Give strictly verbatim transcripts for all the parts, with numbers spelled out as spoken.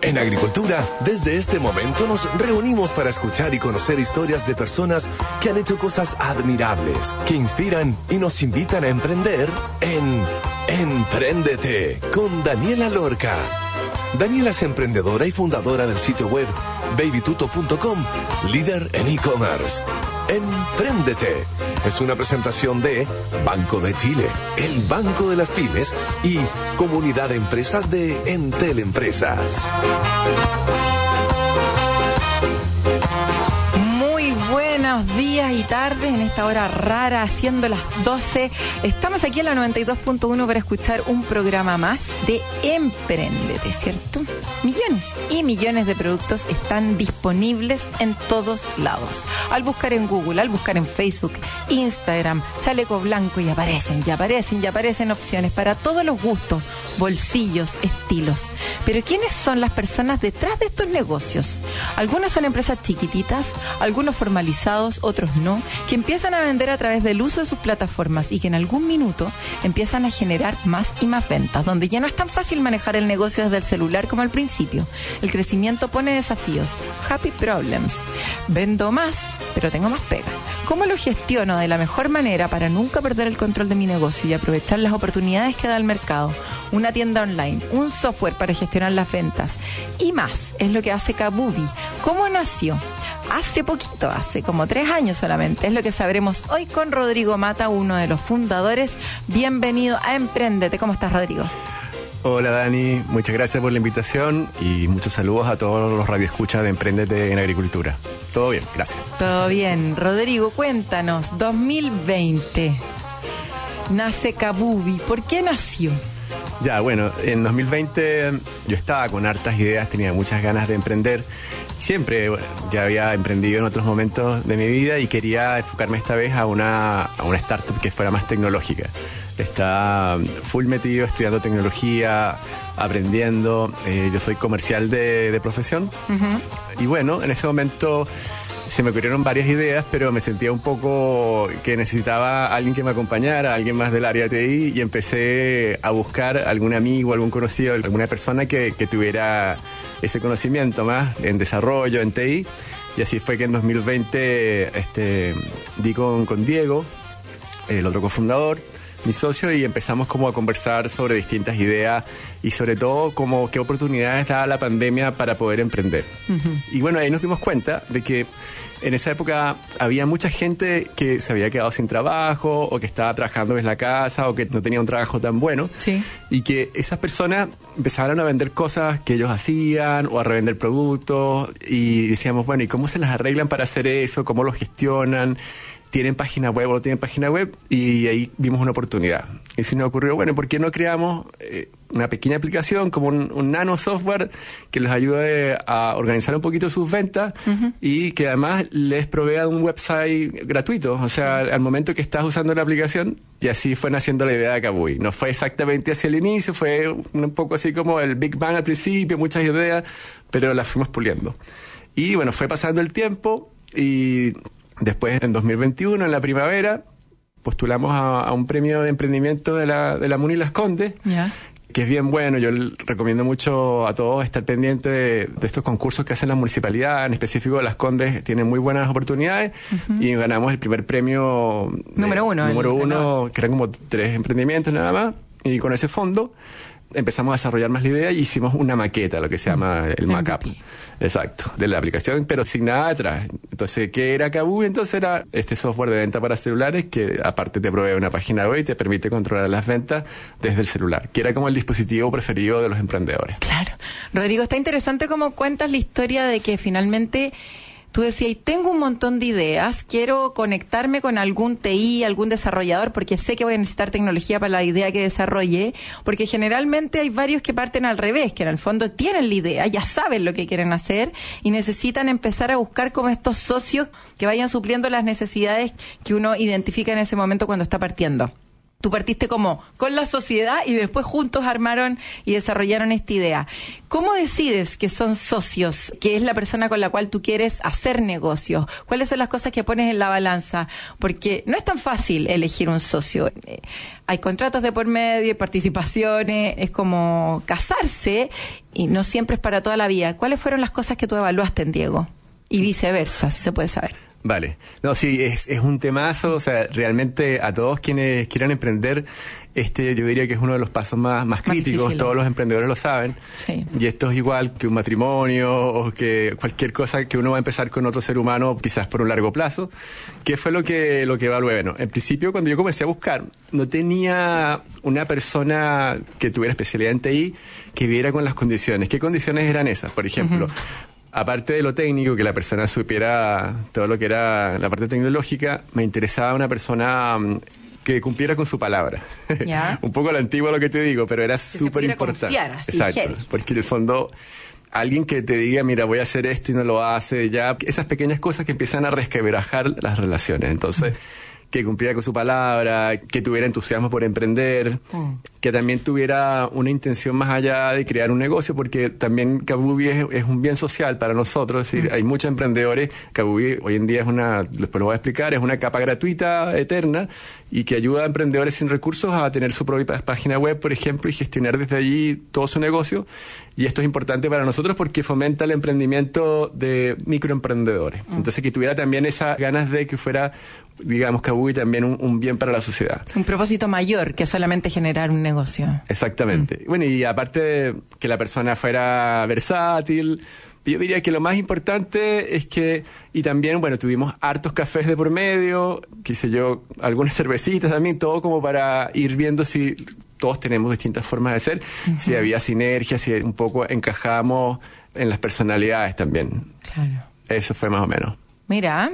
En Agricultura, desde este momento nos reunimos para escuchar y conocer historias de personas que han hecho cosas admirables, que inspiran y nos invitan a emprender en Empréndete con Daniela Lorca. Daniela es emprendedora y fundadora del sitio web baby tuto punto com, líder en e-commerce. Empréndete es una presentación de Banco de Chile, el Banco de las Pymes y Comunidad de Empresas de Entel Empresas. Buenos días y tardes en esta hora rara, siendo las doce. Estamos aquí en la noventa y dos punto uno para escuchar un programa más de Empréndete, ¿cierto? Millones y millones de productos están disponibles en todos lados. Al buscar en Google, al buscar en Facebook, Instagram, chaleco blanco, y aparecen, y aparecen, y aparecen opciones para todos los gustos, bolsillos, estilos. Pero ¿quiénes son las personas detrás de estos negocios? Algunas son empresas chiquititas, algunos formalizados, otros no, que empiezan a vender a través del uso de sus plataformas y que en algún minuto empiezan a generar más y más ventas, donde ya no es tan fácil manejar el negocio desde el celular como al principio. El crecimiento pone desafíos. Happy problems. Vendo más, pero tengo más pega. ¿Cómo lo gestiono de la mejor manera para nunca perder el control de mi negocio y aprovechar las oportunidades que da el mercado? Una tienda online, un software para gestionar las ventas y más es lo que hace Kabubi. ¿Cómo nació? Hace poquito, hace como tres años solamente. Es lo que sabremos hoy con Rodrigo Mata, uno de los fundadores. Bienvenido a Empréndete. ¿Cómo estás, Rodrigo? Hola, Dani. Muchas gracias por la invitación y muchos saludos a todos los radioescuchas de Empréndete en Agricultura. Todo bien, gracias. Todo bien. Rodrigo, cuéntanos, dos mil veinte, nace Kabubi. ¿Por qué nació? Ya, bueno, en dos mil veinte yo estaba con hartas ideas, tenía muchas ganas de emprender. Siempre bueno, ya había emprendido en otros momentos de mi vida y quería enfocarme esta vez a una, a una startup que fuera más tecnológica. Está full metido estudiando tecnología, aprendiendo. Eh, yo soy comercial de, de profesión. Uh-huh. Y bueno, en ese momento se me ocurrieron varias ideas, pero me sentía un poco que necesitaba a alguien que me acompañara, alguien más del área de T I, y empecé a buscar algún amigo, algún conocido, alguna persona que, que tuviera ese conocimiento más en desarrollo, en T I. Y así fue que en dos mil veinte este, di con, con Diego, el otro cofundador, mi socio, y empezamos como a conversar sobre distintas ideas y sobre todo como qué oportunidades daba la pandemia para poder emprender. Uh-huh. Y bueno, ahí nos dimos cuenta de que en esa época había mucha gente que se había quedado sin trabajo o que estaba trabajando desde la casa o que no tenía un trabajo tan bueno. Sí. Y que esas personas empezaron a vender cosas que ellos hacían o a revender productos y decíamos, bueno, ¿y cómo se las arreglan para hacer eso? ¿Cómo lo gestionan? ¿Tienen página web o no tienen página web? Y ahí vimos una oportunidad. Y se nos ocurrió, bueno, ¿por qué no creamos eh, una pequeña aplicación como un, un nano software que les ayude a organizar un poquito sus ventas uh-huh. y que además les provea un website gratuito? O sea, al momento que estás usando la aplicación, y así fue naciendo la idea de Kabubi. No fue exactamente hacia el inicio, fue un poco así como el Big Bang al principio, muchas ideas, pero las fuimos puliendo. Y bueno, fue pasando el tiempo y después, en dos mil veintiuno, en la primavera, postulamos a, a un premio de emprendimiento de la, de la MUNI Las Condes, yeah. que es bien bueno. Yo recomiendo mucho a todos estar pendientes de, de estos concursos que hacen la municipalidad, en específico Las Condes tienen muy buenas oportunidades, uh-huh. y ganamos el primer premio número uno, número el, uno, que eran como tres emprendimientos nada más, y con ese fondo empezamos a desarrollar más la idea y hicimos una maqueta, lo que se llama el mock-up. Exacto, de la aplicación, pero sin nada atrás. Entonces, ¿qué era Kabubi? Entonces era este software de venta para celulares que aparte te provee una página web y te permite controlar las ventas desde el celular, que era como el dispositivo preferido de los emprendedores. Claro. Rodrigo, está interesante cómo cuentas la historia de que finalmente tú decías, tengo un montón de ideas, quiero conectarme con algún T I, algún desarrollador, porque sé que voy a necesitar tecnología para la idea que desarrolle, porque generalmente hay varios que parten al revés, que en el fondo tienen la idea, ya saben lo que quieren hacer y necesitan empezar a buscar como estos socios que vayan supliendo las necesidades que uno identifica en ese momento cuando está partiendo. Tú partiste como con la sociedad y después juntos armaron y desarrollaron esta idea. ¿Cómo decides que son socios, que es la persona con la cual tú quieres hacer negocios? ¿Cuáles son las cosas que pones en la balanza? Porque no es tan fácil elegir un socio. Eh, hay contratos de por medio, hay participaciones, es como casarse y no siempre es para toda la vida. ¿Cuáles fueron las cosas que tú evaluaste en Diego? Y viceversa, si se puede saber. Vale. No, sí, es, es un temazo. O sea, realmente a todos quienes quieran emprender, este yo diría que es uno de los pasos más, más, más críticos. Difícil. Todos los emprendedores lo saben. Sí. Y esto es igual que un matrimonio o que cualquier cosa que uno va a empezar con otro ser humano, quizás por un largo plazo. ¿Qué fue lo que, lo que evalué? Bueno, en principio, cuando yo comencé a buscar, no tenía una persona que tuviera especialidad en T I que viera con las condiciones. ¿Qué condiciones eran esas? Por ejemplo... Uh-huh. Aparte de lo técnico, que la persona supiera todo lo que era la parte tecnológica, me interesaba una persona um, que cumpliera con su palabra. ¿Ya? Un poco a la antigua lo que te digo, pero era súper importante. Exacto, heavy. Porque en el fondo alguien que te diga, mira, voy a hacer esto y no lo hace, ya esas pequeñas cosas que empiezan a resquebrajar las relaciones. Entonces, que cumpliera con su palabra, que tuviera entusiasmo por emprender, mm. que también tuviera una intención más allá de crear un negocio, porque también Kabubi es, es un bien social para nosotros. Es decir, mm. hay muchos emprendedores. Kabubi hoy en día es una, después lo voy a explicar, es una capa gratuita, eterna, y que ayuda a emprendedores sin recursos a tener su propia página web, por ejemplo, y gestionar desde allí todo su negocio. Y esto es importante para nosotros porque fomenta el emprendimiento de microemprendedores. Mm. Entonces, que tuviera también esas ganas de que fuera, digamos, Kabubi también un, un bien para la sociedad. Un propósito mayor que solamente generar un negocio. Exactamente. Mm. Bueno, y aparte de que la persona fuera versátil, yo diría que lo más importante es que, y también, bueno, tuvimos hartos cafés de por medio, qué sé yo, algunas cervecitas también, todo como para ir viendo si todos tenemos distintas formas de ser, uh-huh. si había sinergia, si un poco encajamos en las personalidades también. Claro. Eso fue más o menos. Mira,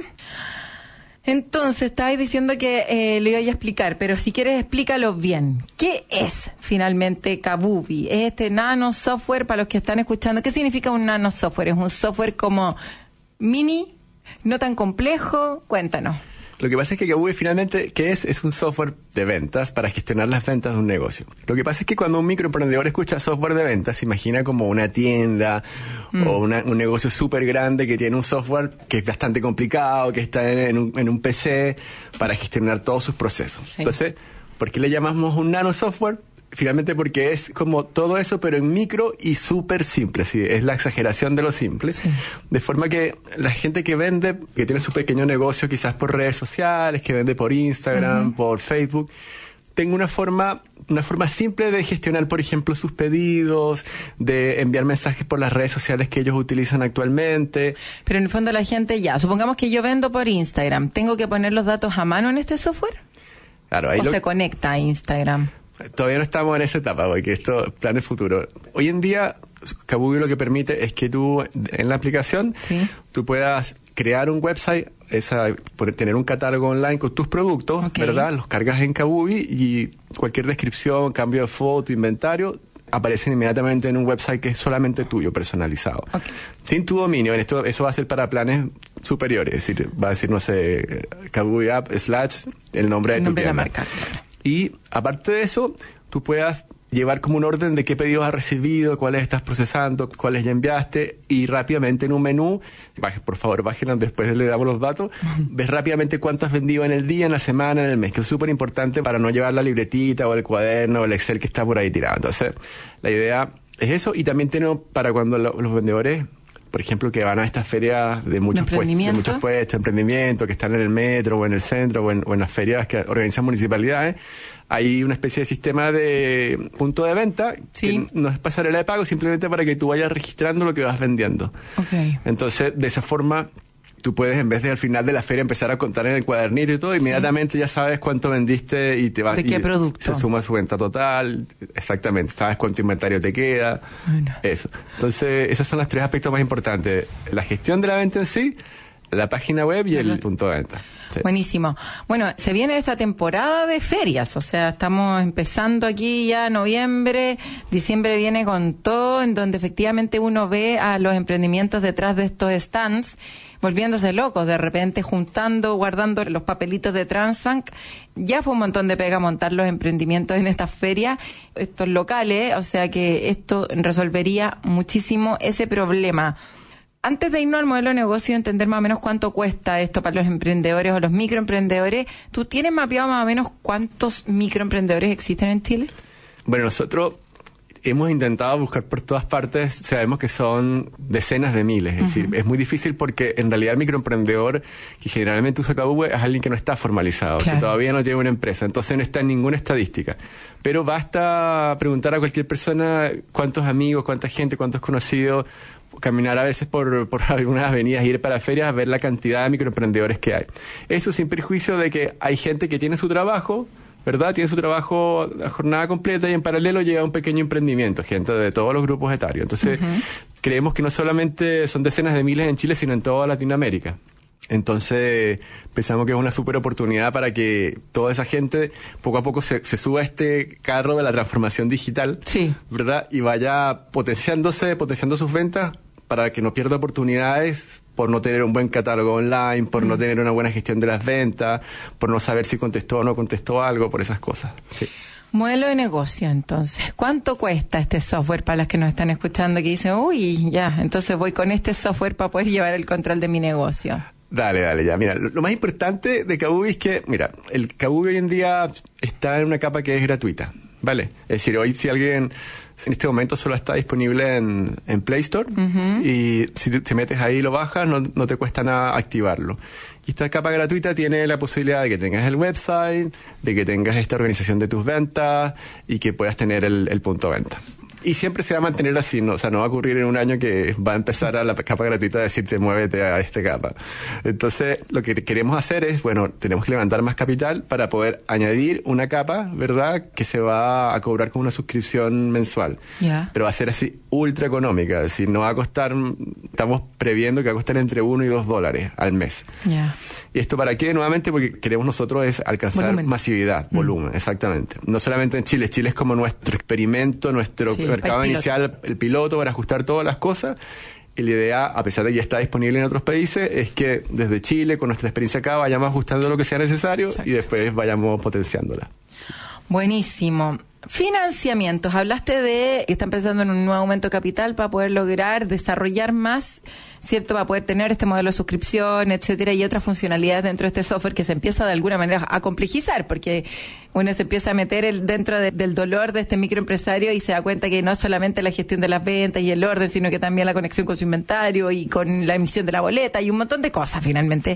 entonces estabas diciendo que eh, lo iba a explicar, pero si quieres explícalo bien. ¿Qué es finalmente Kabubi? ¿Es este nano software para los que están escuchando? ¿Qué significa un nano software? ¿Es un software como mini, no tan complejo? Cuéntanos. Lo que pasa es que Kabubi finalmente, ¿qué es? Es un software de ventas para gestionar las ventas de un negocio. Lo que pasa es que cuando un microemprendedor escucha software de ventas, se imagina como una tienda mm. o una, un negocio súper grande que tiene un software que es bastante complicado, que está en, en, un, en un P C para gestionar todos sus procesos. Sí. Entonces, ¿por qué le llamamos un nano software? Finalmente porque es como todo eso, pero en micro y súper simple, ¿sí? Es la exageración de lo simple. Sí. De forma que la gente que vende, que tiene su pequeño negocio quizás por redes sociales, que vende por Instagram, uh-huh. por Facebook, tenga una forma, una forma simple de gestionar, por ejemplo, sus pedidos, de enviar mensajes por las redes sociales que ellos utilizan actualmente. Pero en el fondo la gente ya, supongamos que yo vendo por Instagram, ¿tengo que poner los datos a mano en este software? Claro, ahí ¿O lo... se conecta a Instagram? Todavía no estamos en esa etapa, porque esto es planes futuros. Hoy en día, Kabubi lo que permite es que tú, en la aplicación, ¿sí? tú puedas crear un website, esa, poder tener un catálogo online con tus productos, okay. ¿verdad? Los cargas en Kabubi y cualquier descripción, cambio de foto, inventario, aparecen inmediatamente en un website que es solamente tuyo, personalizado. Okay. Sin tu dominio, en esto, eso va a ser para planes superiores, es decir, va a decir, no sé, Kabubi app slash el nombre el de nombre tu tienda. De la marca, claro. Y aparte de eso, tú puedas llevar como un orden de qué pedidos has recibido, cuáles estás procesando, cuáles ya enviaste, y rápidamente en un menú, baje, por favor, bájenlo, después le damos los datos, uh-huh. ves rápidamente cuánto has vendido en el día, en la semana, en el mes, que es súper importante para no llevar la libretita o el cuaderno o el Excel que está por ahí tirado. Entonces, la idea es eso, y también tenemos para cuando lo, los vendedores, por ejemplo, que van a estas ferias de muchos puestos, de muchos puestos, emprendimiento, que están en el metro o en el centro o en, o en las ferias que organizan municipalidades, hay una especie de sistema de punto de venta ¿Sí? que no es pasarela de pago, simplemente para que tú vayas registrando lo que vas vendiendo. Okay. Entonces, de esa forma, tú puedes, en vez de al final de la feria empezar a contar en el cuadernito y todo, inmediatamente sí. ya sabes cuánto vendiste y te vas. ¿De qué y producto? Se suma su venta total, exactamente, sabes cuánto inventario te queda, bueno. eso. Entonces, esos son los tres aspectos más importantes: la gestión de la venta en sí, la página web y el punto de venta. Sí. Buenísimo. Bueno, se viene esta temporada de ferias, o sea, estamos empezando aquí ya noviembre, diciembre viene con todo, en donde efectivamente uno ve a los emprendimientos detrás de estos stands volviéndose locos, de repente juntando, guardando los papelitos de Transbank. Ya fue un montón de pega montar los emprendimientos en estas ferias, estos locales, o sea que esto resolvería muchísimo ese problema. Antes de irnos al modelo de negocio, entender más o menos cuánto cuesta esto para los emprendedores o los microemprendedores, ¿tú tienes mapeado más o menos cuántos microemprendedores existen en Chile? Bueno, nosotros hemos intentado buscar por todas partes, sabemos que son decenas de miles, es uh-huh. decir, es muy difícil porque en realidad el microemprendedor que generalmente usa K V es alguien que no está formalizado, claro. que todavía no tiene una empresa, entonces no está en ninguna estadística. Pero basta preguntar a cualquier persona cuántos amigos, cuánta gente, cuántos conocidos, caminar a veces por, por algunas avenidas, ir para ferias a ver la cantidad de microemprendedores que hay. Eso sin perjuicio de que hay gente que tiene su trabajo, ¿verdad? Tiene su trabajo a jornada completa y en paralelo lleva un pequeño emprendimiento, gente de todos los grupos etarios. Entonces, uh-huh. creemos que no solamente son decenas de miles en Chile, sino en toda Latinoamérica. Entonces, pensamos que es una súper oportunidad para que toda esa gente poco a poco se, se suba a este carro de la transformación digital, sí. ¿verdad? Y vaya potenciándose, potenciando sus ventas para que no pierda oportunidades por no tener un buen catálogo online, por mm. no tener una buena gestión de las ventas, por no saber si contestó o no contestó algo, por esas cosas. Sí. Modelo de negocio, entonces. ¿Cuánto cuesta este software para los que nos están escuchando que dicen, uy, ya, entonces voy con este software para poder llevar el control de mi negocio? Dale, dale, ya. Mira, lo, lo más importante de Kabubi es que, mira, el Kabubi hoy en día está en una capa que es gratuita, ¿vale? Es decir, hoy si alguien... En este momento solo está disponible en, en Play Store uh-huh. y si te metes ahí y lo bajas, no, no te cuesta nada activarlo. Y esta capa gratuita tiene la posibilidad de que tengas el website, de que tengas esta organización de tus ventas y que puedas tener el, el punto de venta. Y siempre se va a mantener así, ¿no? O sea, no va a ocurrir en un año que va a empezar a la capa gratuita a decirte muévete a esta capa. Entonces, lo que queremos hacer es, bueno, tenemos que levantar más capital para poder añadir una capa, ¿verdad? Que se va a cobrar con una suscripción mensual. Yeah. Pero va a ser así ultra económica, es decir, no va a costar, estamos previendo que va a costar entre uno y dos dólares al mes. Yeah. ¿Y esto para qué? Nuevamente porque queremos nosotros es alcanzar volumen. masividad, mm. volumen, exactamente. No solamente en Chile, Chile es como nuestro experimento, nuestro sí, mercado el inicial, el piloto para ajustar todas las cosas. Y la idea, a pesar de que ya está disponible en otros países, es que desde Chile, con nuestra experiencia acá, vayamos ajustando lo que sea necesario. Exacto. Y después vayamos potenciándola. Buenísimo. Financiamientos. Hablaste de que están pensando en un nuevo aumento de capital para poder lograr desarrollar más, ¿cierto? Para poder tener este modelo de suscripción, etcétera, y otras funcionalidades dentro de este software que se empieza de alguna manera a complejizar, porque uno se empieza a meter el, dentro de, del dolor de este microempresario y se da cuenta que no solamente la gestión de las ventas y el orden, sino que también la conexión con su inventario y con la emisión de la boleta y un montón de cosas finalmente,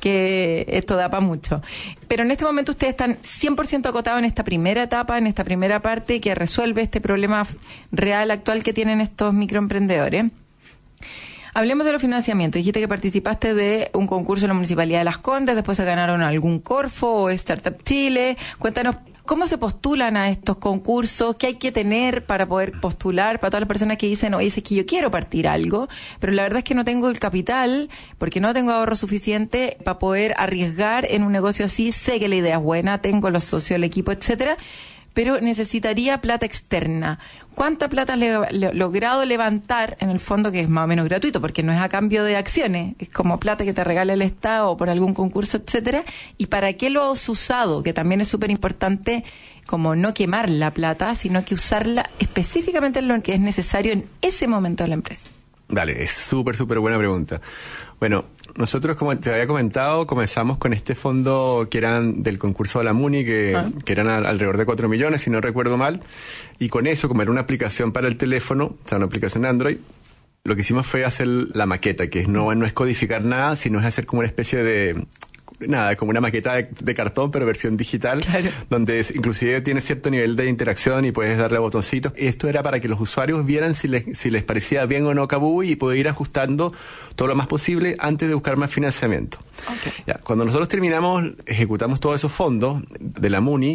que esto da para mucho. Pero en este momento ustedes están cien por ciento acotados en esta primera etapa, en esta primera parte que resuelve este problema real actual que tienen estos microemprendedores. Hablemos de los financiamientos. Dijiste que participaste de un concurso en la Municipalidad de Las Condes, después se ganaron algún Corfo o Startup Chile. Cuéntanos, ¿cómo se postulan a estos concursos? ¿Qué hay que tener para poder postular? Para todas las personas que dicen, oye, es que yo quiero partir algo, pero la verdad es que no tengo el capital, porque no tengo ahorro suficiente para poder arriesgar en un negocio así. Sé que la idea es buena, tengo los socios, el equipo, etcétera, pero necesitaría plata externa. ¿Cuánta plata has le, le, logrado levantar en el fondo, que es más o menos gratuito, porque no es a cambio de acciones, es como plata que te regala el Estado por algún concurso, etcétera? ¿Y para qué lo has usado? Que también es súper importante, como no quemar la plata, sino que usarla específicamente en lo que es necesario en ese momento de la empresa. Dale, es súper, súper buena pregunta. Bueno, nosotros, como te había comentado, comenzamos con este fondo que eran del concurso de la MUNI, que, ah. que eran al, alrededor de cuatro millones, si no recuerdo mal. Y con eso, como era una aplicación para el teléfono, o sea, una aplicación Android, lo que hicimos fue hacer la maqueta, que no, no es codificar nada, sino es hacer como una especie de... nada, como una maqueta de, de cartón, pero versión digital, claro. donde es, inclusive tiene cierto nivel de interacción y puedes darle a botoncitos. Esto era para que los usuarios vieran si les, si les parecía bien o no Kabubi y poder ir ajustando todo lo más posible antes de buscar más financiamiento. Okay. Ya, cuando nosotros terminamos, ejecutamos todos esos fondos de la MUNI,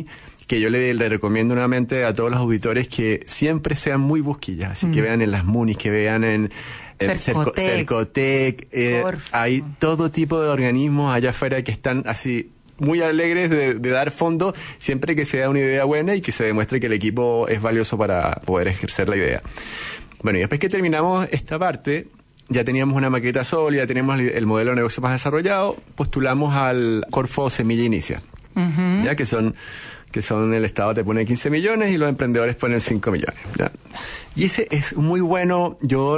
que yo le, le recomiendo nuevamente a todos los auditores que siempre sean muy busquillas, así mm. que vean en las Munis, que vean en Cercotec, Cercotec eh, hay todo tipo de organismos allá afuera que están así muy alegres de, de dar fondo siempre que sea una idea buena y que se demuestre que el equipo es valioso para poder ejercer la idea. Bueno, y después que terminamos esta parte, ya teníamos una maqueta sólida, teníamos el modelo de negocio más desarrollado, postulamos al Corfo Semilla Inicia, uh-huh. ya que son que son el Estado te pone quince millones y los emprendedores ponen cinco millones. ¿ya? Y ese es muy bueno. Yo,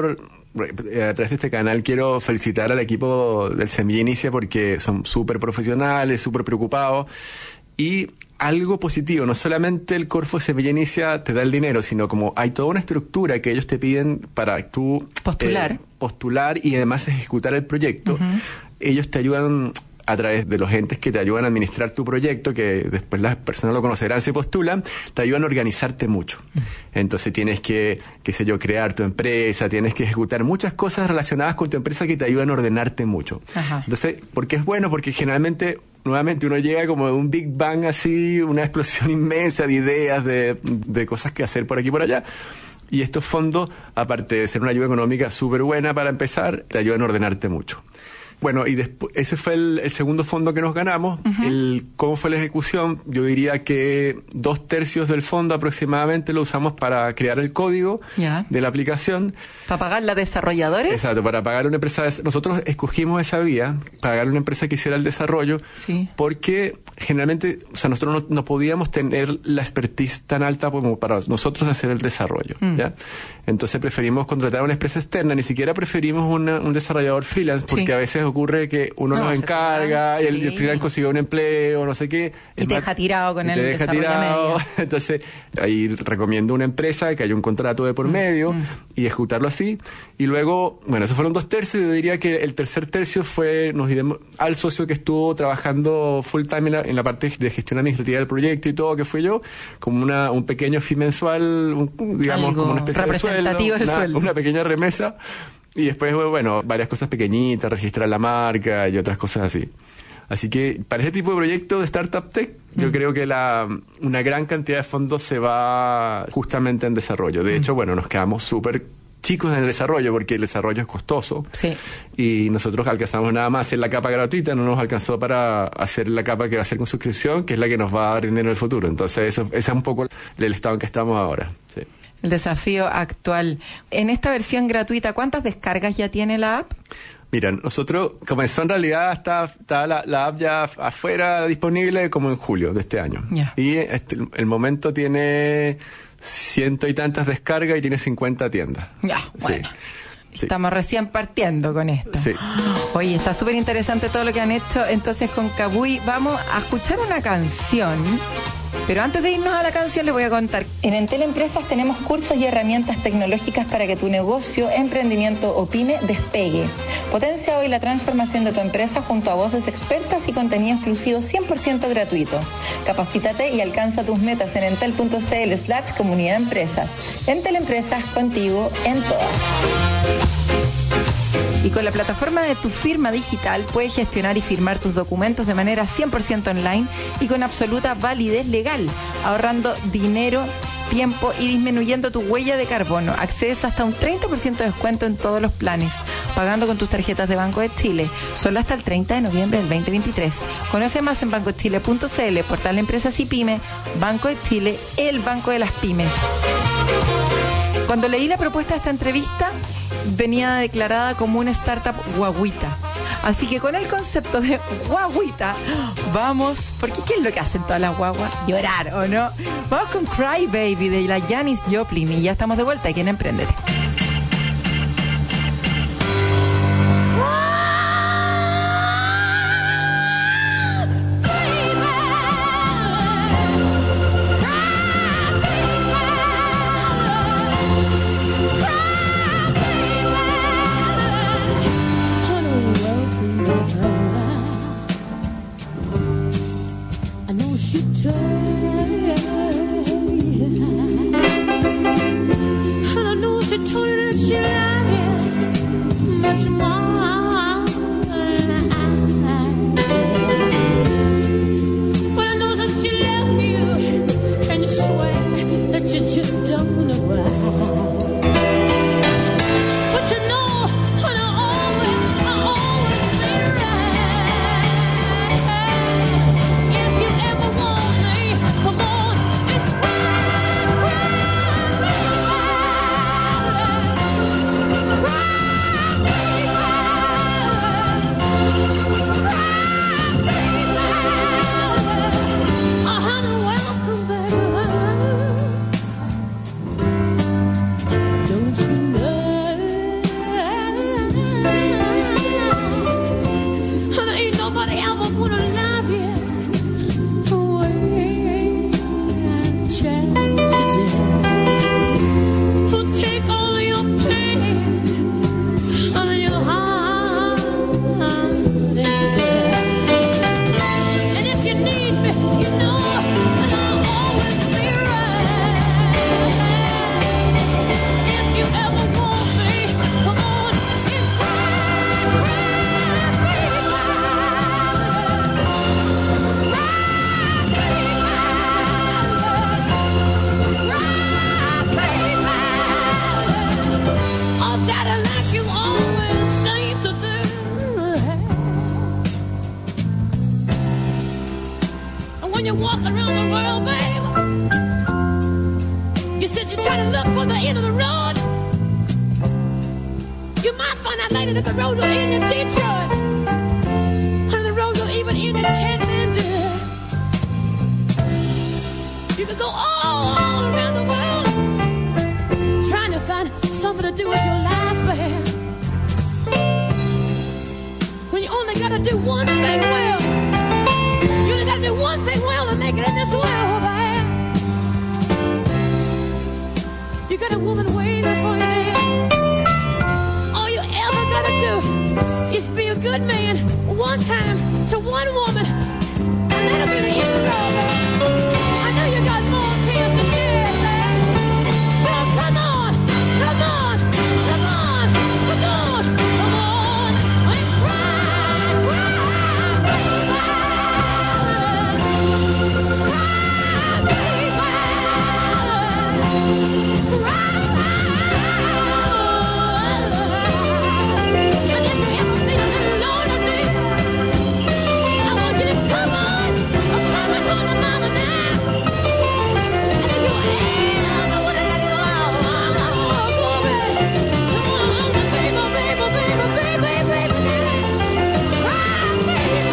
a través de este canal, quiero felicitar al equipo del Semilla Inicia porque son súper profesionales, súper preocupados. Y algo positivo, no solamente el Corfo Semilla Inicia te da el dinero, sino como hay toda una estructura que ellos te piden para tú postular, eh, postular y además ejecutar el proyecto. Uh-huh. Ellos te ayudan a través de los entes que te ayudan a administrar tu proyecto, que después las personas lo conocerán, se postulan, te ayudan a organizarte mucho. Entonces tienes que, qué sé yo, crear tu empresa, tienes que ejecutar muchas cosas relacionadas con tu empresa que te ayudan a ordenarte mucho. Ajá. Entonces, ¿por qué es bueno? Porque generalmente, nuevamente, uno llega como de un Big Bang así, una explosión inmensa de ideas, de, de cosas que hacer por aquí y por allá. Y estos fondos, aparte de ser una ayuda económica súper buena para empezar, te ayudan a ordenarte mucho. Bueno, y después, ese fue el, el segundo fondo que nos ganamos. Uh-huh. El, ¿Cómo fue la ejecución? Yo diría que dos tercios del fondo aproximadamente lo usamos para crear el código yeah. de la aplicación. ¿Para pagarle a desarrolladores? Exacto, para pagar una empresa. De, nosotros escogimos esa vía, pagar una empresa que hiciera el desarrollo, sí. porque generalmente, o sea, nosotros no, no podíamos tener la expertise tan alta como para nosotros hacer el desarrollo. Mm. ¿ya? Entonces preferimos contratar a una empresa externa, ni siquiera preferimos una, un desarrollador freelance, porque sí. a veces ocurre que uno no, nos encarga y el, sí. el freelance consigue un empleo, no sé qué. Y te deja tirado con el desarrollo medio. Entonces, ahí recomiendo una empresa que haya un contrato de por mm. medio mm. y ejecutarlo así. Y luego, bueno, esos fueron dos tercios. Yo diría que el tercer tercio fue, nos dimos al socio que estuvo trabajando full time en la, en la parte de gestión administrativa del proyecto y todo, que fue yo, como una, un pequeño fee mensual, un, digamos, algo como una especie de sueldo, de una, sueldo. una pequeña remesa. Y después, bueno, varias cosas pequeñitas, registrar la marca y otras cosas así. Así que para ese tipo de proyectos de Startup Tech, mm. yo creo que la una gran cantidad de fondos se va justamente en desarrollo. De mm. hecho, bueno, nos quedamos súper chicos en el desarrollo porque el desarrollo es costoso. Sí. Y nosotros alcanzamos nada más hacer la capa gratuita, no nos alcanzó para hacer la capa que va a ser con suscripción, que es la que nos va a dar dinero en el futuro. Entonces, eso, ese es un poco el estado en que estamos ahora. Sí. El desafío actual. En esta versión gratuita, ¿cuántas descargas ya tiene la app? Mira, nosotros comenzó en realidad, está, está la, la app ya afuera disponible como en julio de este año. Yeah. Y este, el momento tiene ciento y tantas descargas y tiene cincuenta tiendas. Ya, bueno. Sí. Estamos recién partiendo con esto. Sí. Oye, está súper interesante todo lo que han hecho. Entonces, con Cabuy vamos a escuchar una canción. Pero antes de irnos a la canción, les voy a contar. En Entel Empresas tenemos cursos y herramientas tecnológicas para que tu negocio, emprendimiento o pyme despegue. Potencia hoy la transformación de tu empresa junto a voces expertas y contenido exclusivo cien por ciento gratuito. Capacítate y alcanza tus metas en entel.cl slash comunidad de empresas. Entel Empresas, contigo en todas. Y con la plataforma de tu firma digital puedes gestionar y firmar tus documentos de manera cien por ciento online y con absoluta validez legal, ahorrando dinero, tiempo y disminuyendo tu huella de carbono. Accedes hasta un treinta por ciento de descuento en todos los planes, pagando con tus tarjetas de Banco de Chile, solo hasta el treinta de noviembre del veinte veintitrés. Conoce más en banco chile punto c l, portal de empresas y pyme. Banco de Chile, el banco de las pymes. Cuando leí la propuesta de esta entrevista, venía declarada como una startup guaguita. Así que con el concepto de guaguita, vamos, porque ¿qué es lo que hacen todas las guaguas? Llorar, ¿o no? Vamos con Cry Baby de la Janis Joplin y ya estamos de vuelta aquí en Emprendete. To gotta look for the end of the road. You might find out later that the road will end in Detroit, or the road will even end in Kathmandu. You could go all, all around the world trying to find something to do with your life, man. When you only gotta do one thing well, you only gotta do one thing well to make it in this world, man. You got a woman waiting for you there. All you ever gotta do is be a good man one time to one woman, and that'll be the end of love, man. I know you got more tears to shed, man. So come on, come on, come on, come on, come on, and cry, cry, cry, cry, and if you ever feel a little lonely, I want you to come on, come on, come on, mama now. And if you ever want to let it all, baby, come on, baby, baby, baby, baby, baby, cry, baby.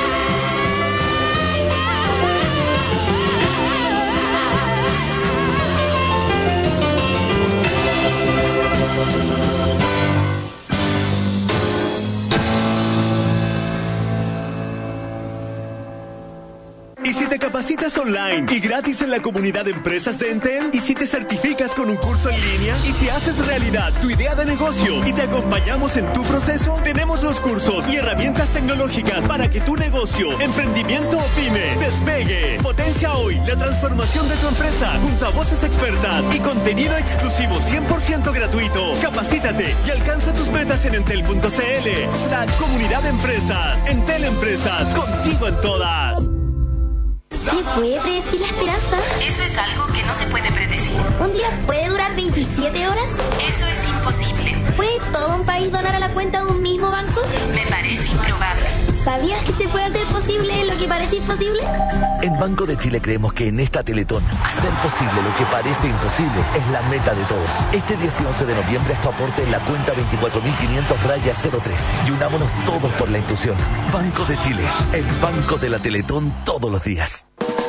¿Y si te capacitas online y gratis en la comunidad de empresas de Entel? ¿Y si te certificas con un curso en línea? ¿Y si haces realidad tu idea de negocio y te acompañamos en tu proceso? Tenemos los cursos y herramientas tecnológicas para que tu negocio, emprendimiento o pyme despegue. Potencia hoy la transformación de tu empresa junto a voces expertas y contenido exclusivo cien por ciento gratuito. Capacítate y alcanza tus metas en entel.cl slash comunidad de empresas. Entel Empresas, contigo en todas. ¿Se puede predecir la esperanza? Eso es algo que no se puede predecir. ¿Un día puede durar veintisiete horas? Eso es imposible. ¿Puede todo un país donar a la cuenta de un mismo banco? Me parece improbable. ¿Sabías que se puede hacer posible lo que parece imposible? En Banco de Chile creemos que en esta Teletón, hacer posible lo que parece imposible es la meta de todos. Este diez y once de noviembre, tu aporte en la cuenta veinticuatro mil quinientos raya cero tres. Y unámonos todos por la inclusión. Banco de Chile, el banco de la Teletón todos los días.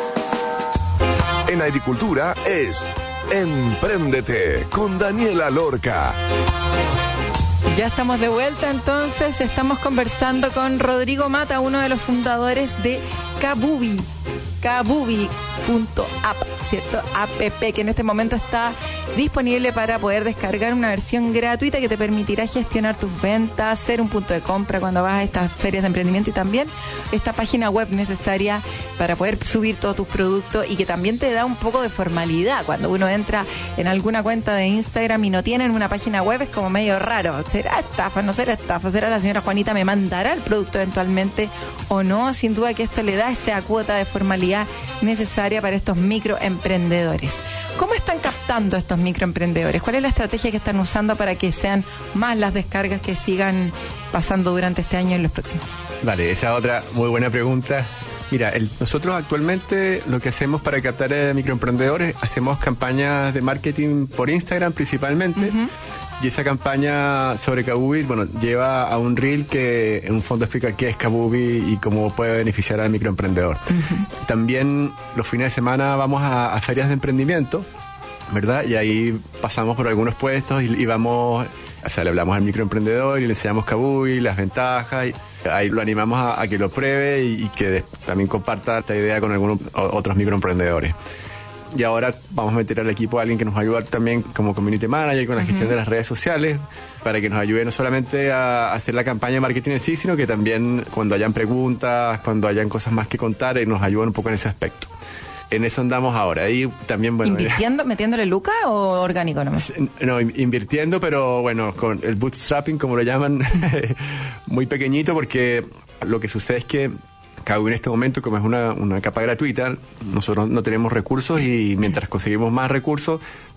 En agricultura es Empréndete con Daniela Lorca. Ya estamos de vuelta, entonces estamos conversando con Rodrigo Mata, uno de los fundadores de Kabubi, kabubi punto app, ¿cierto? App, que en este momento está disponible para poder descargar una versión gratuita que te permitirá gestionar tus ventas, ser un punto de compra cuando vas a estas ferias de emprendimiento y también esta página web necesaria para poder subir todos tus productos y que también te da un poco de formalidad. Cuando uno entra en alguna cuenta de Instagram y no tienen una página web es como medio raro. ¿Será estafa? ¿No será estafa? ¿Será la señora Juanita me mandará el producto eventualmente o no? Sin duda que esto le da esta cuota de formalidad necesaria para estos microemprendedores. ¿Cómo están captando estos microemprendedores? ¿Cuál es la estrategia que están usando para que sean más las descargas que sigan pasando durante este año y los próximos? Vale, esa es otra muy buena pregunta. Mira, el, nosotros actualmente lo que hacemos para captar a microemprendedores, hacemos campañas de marketing por Instagram principalmente. Uh-huh. Y esa campaña sobre Kabubi, bueno, lleva a un reel que en un fondo explica qué es Kabubi y cómo puede beneficiar al microemprendedor. Uh-huh. También los fines de semana vamos a, a ferias de emprendimiento, ¿verdad? Y ahí pasamos por algunos puestos y, y vamos, o sea, le hablamos al microemprendedor y le enseñamos Kabubi, las ventajas, y ahí lo animamos a, a que lo pruebe y, y que de, también comparta esta idea con algunos o, otros microemprendedores. Y ahora vamos a meter al equipo a alguien que nos va a ayudar también como community manager con la gestión uh-huh. de las redes sociales, para que nos ayude no solamente a hacer la campaña de marketing en sí, sino que también cuando hayan preguntas, cuando hayan cosas más que contar, y nos ayuden un poco en ese aspecto. En eso andamos ahora. Y también, bueno, ¿invirtiendo, metiéndole luca o orgánico nomás? No, invirtiendo, pero bueno, con el bootstrapping, como lo llaman, muy pequeñito, porque lo que sucede es que Kabubi en este momento, como es una, una capa gratuita, nosotros no tenemos recursos y mientras conseguimos más recursos,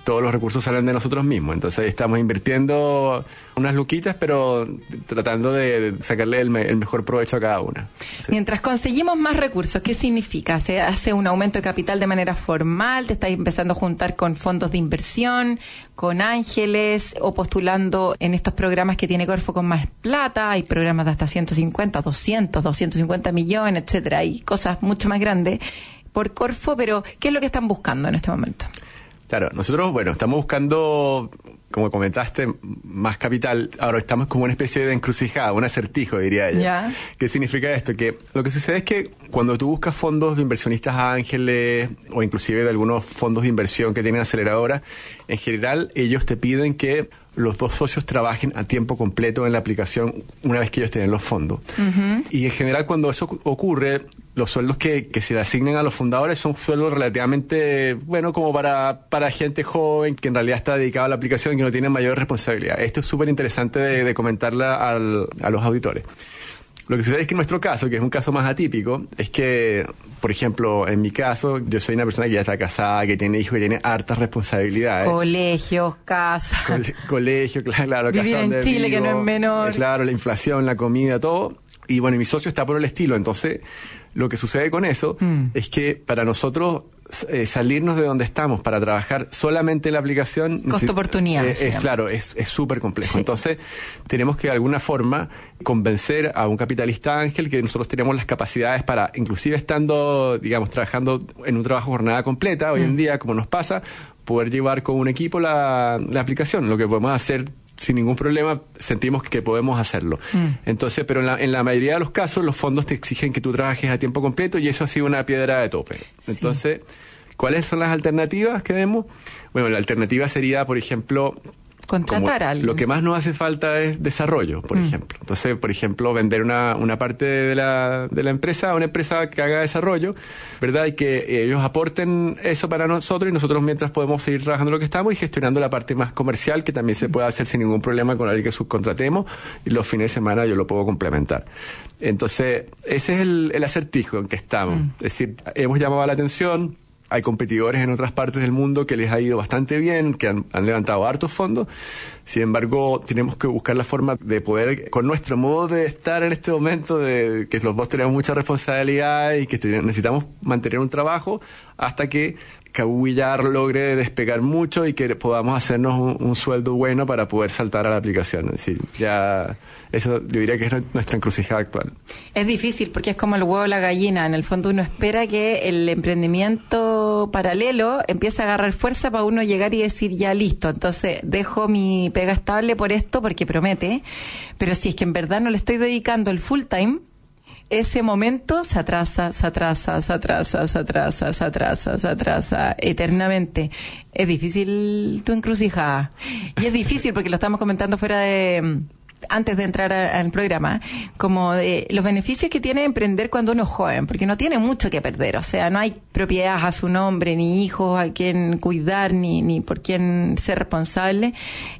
todos los recursos salen de nosotros mismos. Entonces estamos invirtiendo unas luquitas, pero tratando de sacarle el, me, el mejor provecho a cada una. Sí. Mientras conseguimos más recursos, ¿qué significa? ¿Se hace un aumento de capital de manera formal? ¿Te estás empezando a juntar con fondos de inversión, con ángeles, o postulando en estos programas que tiene Corfo con más plata? Hay programas de hasta ciento cincuenta, doscientos, doscientos cincuenta millones, etcétera. Hay cosas mucho más grandes por Corfo, pero ¿qué es lo que están buscando en este momento? Claro, nosotros, bueno, estamos buscando, como comentaste, más capital. Ahora estamos como una especie de encrucijada, un acertijo, diría ella. ¿Ya? ¿Qué significa esto? Que lo que sucede es que cuando tú buscas fondos de inversionistas ángeles o inclusive de algunos fondos de inversión que tienen aceleradoras, en general ellos te piden que los dos socios trabajen a tiempo completo en la aplicación una vez que ellos tienen los fondos. Uh-huh. Y en general cuando eso ocurre, los sueldos que, que se le asignan a los fundadores son sueldos relativamente, bueno, como para, para gente joven que en realidad está dedicada a la aplicación y que no tiene mayor responsabilidad. Esto es súper interesante de, de comentarla al, a los auditores. Lo que sucede es que en nuestro caso, que es un caso más atípico, es que, por ejemplo, en mi caso, yo soy una persona que ya está casada, que tiene hijos, que tiene hartas responsabilidades. Colegios, casa. Cole, colegio, claro. Vivir casa en Chile, vivo, que no es menor. Claro, la inflación, la comida, todo. Y bueno, y mi socio está por el estilo. Entonces, lo que sucede con eso mm. es que para nosotros eh, salirnos de donde estamos para trabajar solamente en la aplicación... Costo-oportunidad. Eh, es claro, es súper complejo. Sí. Entonces, tenemos que de alguna forma convencer a un capitalista ángel que nosotros tenemos las capacidades para, inclusive estando, digamos, trabajando en un trabajo jornada completa, hoy mm. en día, como nos pasa, poder llevar con un equipo la, la aplicación. Lo que podemos hacer sin ningún problema, sentimos que podemos hacerlo. Mm. Entonces, pero en la, en la mayoría de los casos, los fondos te exigen que tú trabajes a tiempo completo y eso ha sido una piedra de tope. Sí. Entonces, ¿cuáles son las alternativas que vemos? Bueno, la alternativa sería, por ejemplo... Contratar a alguien. Lo que más nos hace falta es desarrollo, por mm. ejemplo. Entonces, por ejemplo, vender una, una parte de la, de la empresa a una empresa que haga desarrollo, ¿verdad? Y que ellos aporten eso para nosotros y nosotros mientras podemos seguir trabajando lo que estamos y gestionando la parte más comercial, que también se puede hacer sin ningún problema con alguien que subcontratemos, y los fines de semana yo lo puedo complementar. Entonces, ese es el, el acertijo en que estamos. Mm. Es decir, hemos llamado la atención. Hay competidores en otras partes del mundo que les ha ido bastante bien, que han, han levantado hartos fondos. Sin embargo, tenemos que buscar la forma de poder, con nuestro modo de estar en este momento, de que los dos tenemos mucha responsabilidad y que necesitamos mantener un trabajo hasta que Kabubi ya logre despegar mucho y que podamos hacernos un, un sueldo bueno para poder saltar a la aplicación. Es decir, ya eso yo diría que es nuestra encrucijada actual. Es difícil porque es como el huevo o la gallina. En el fondo uno espera que el emprendimiento paralelo empiece a agarrar fuerza para uno llegar y decir ya listo, entonces dejo mi pega estable por esto porque promete, pero si es que en verdad no le estoy dedicando el full time, ese momento se atrasa, se atrasa, se atrasa, se atrasa, se atrasa, se atrasa eternamente. Es difícil tu encrucijada. Y es difícil porque lo estamos comentando fuera de... antes de entrar al programa, como de los beneficios que tiene emprender cuando uno es joven, porque no tiene mucho que perder, o sea, no hay propiedades a su nombre, ni hijos a quien cuidar, ni, ni por quién ser responsable,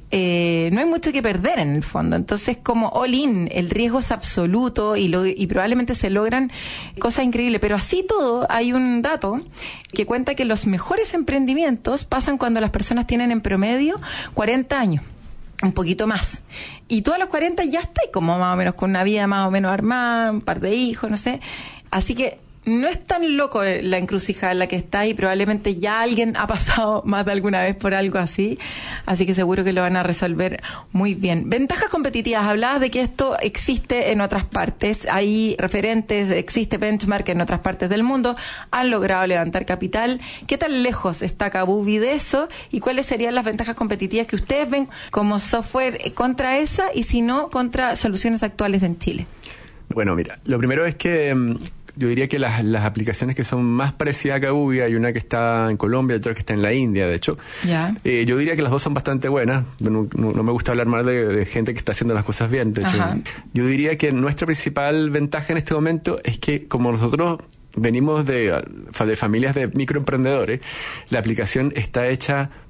eh, no hay mucho que perder en el fondo, entonces como all in, el riesgo es absoluto y, lo, y probablemente se logran cosas increíbles, pero así todo hay un dato que cuenta que los mejores emprendimientos pasan cuando las personas tienen en promedio cuarenta años. Un poquito más. Y tú a los cuarenta ya estás como más o menos con una vida más o menos armada, un par de hijos, no sé. Así que no es tan loco la encrucijada en la que está y probablemente ya alguien ha pasado más de alguna vez por algo así. Así que seguro que lo van a resolver muy bien. Ventajas competitivas. Hablabas de que esto existe en otras partes. Hay referentes, existe benchmark en otras partes del mundo. Han logrado levantar capital. ¿Qué tan lejos está Kabubi de eso? ¿Y cuáles serían las ventajas competitivas que ustedes ven como software contra esa y si no, contra soluciones actuales en Chile? Bueno, mira, lo primero es que... yo diría que las, las aplicaciones que son más parecidas a Kabubi, hay una que está en Colombia y otra que está en la India, de hecho. Yeah. Eh, yo diría que las dos son bastante buenas. No, no, no me gusta hablar mal de, de gente que está haciendo las cosas bien. De hecho, yo diría que nuestra principal ventaja en este momento es que como nosotros venimos de, de familias de microemprendedores, la aplicación está hecha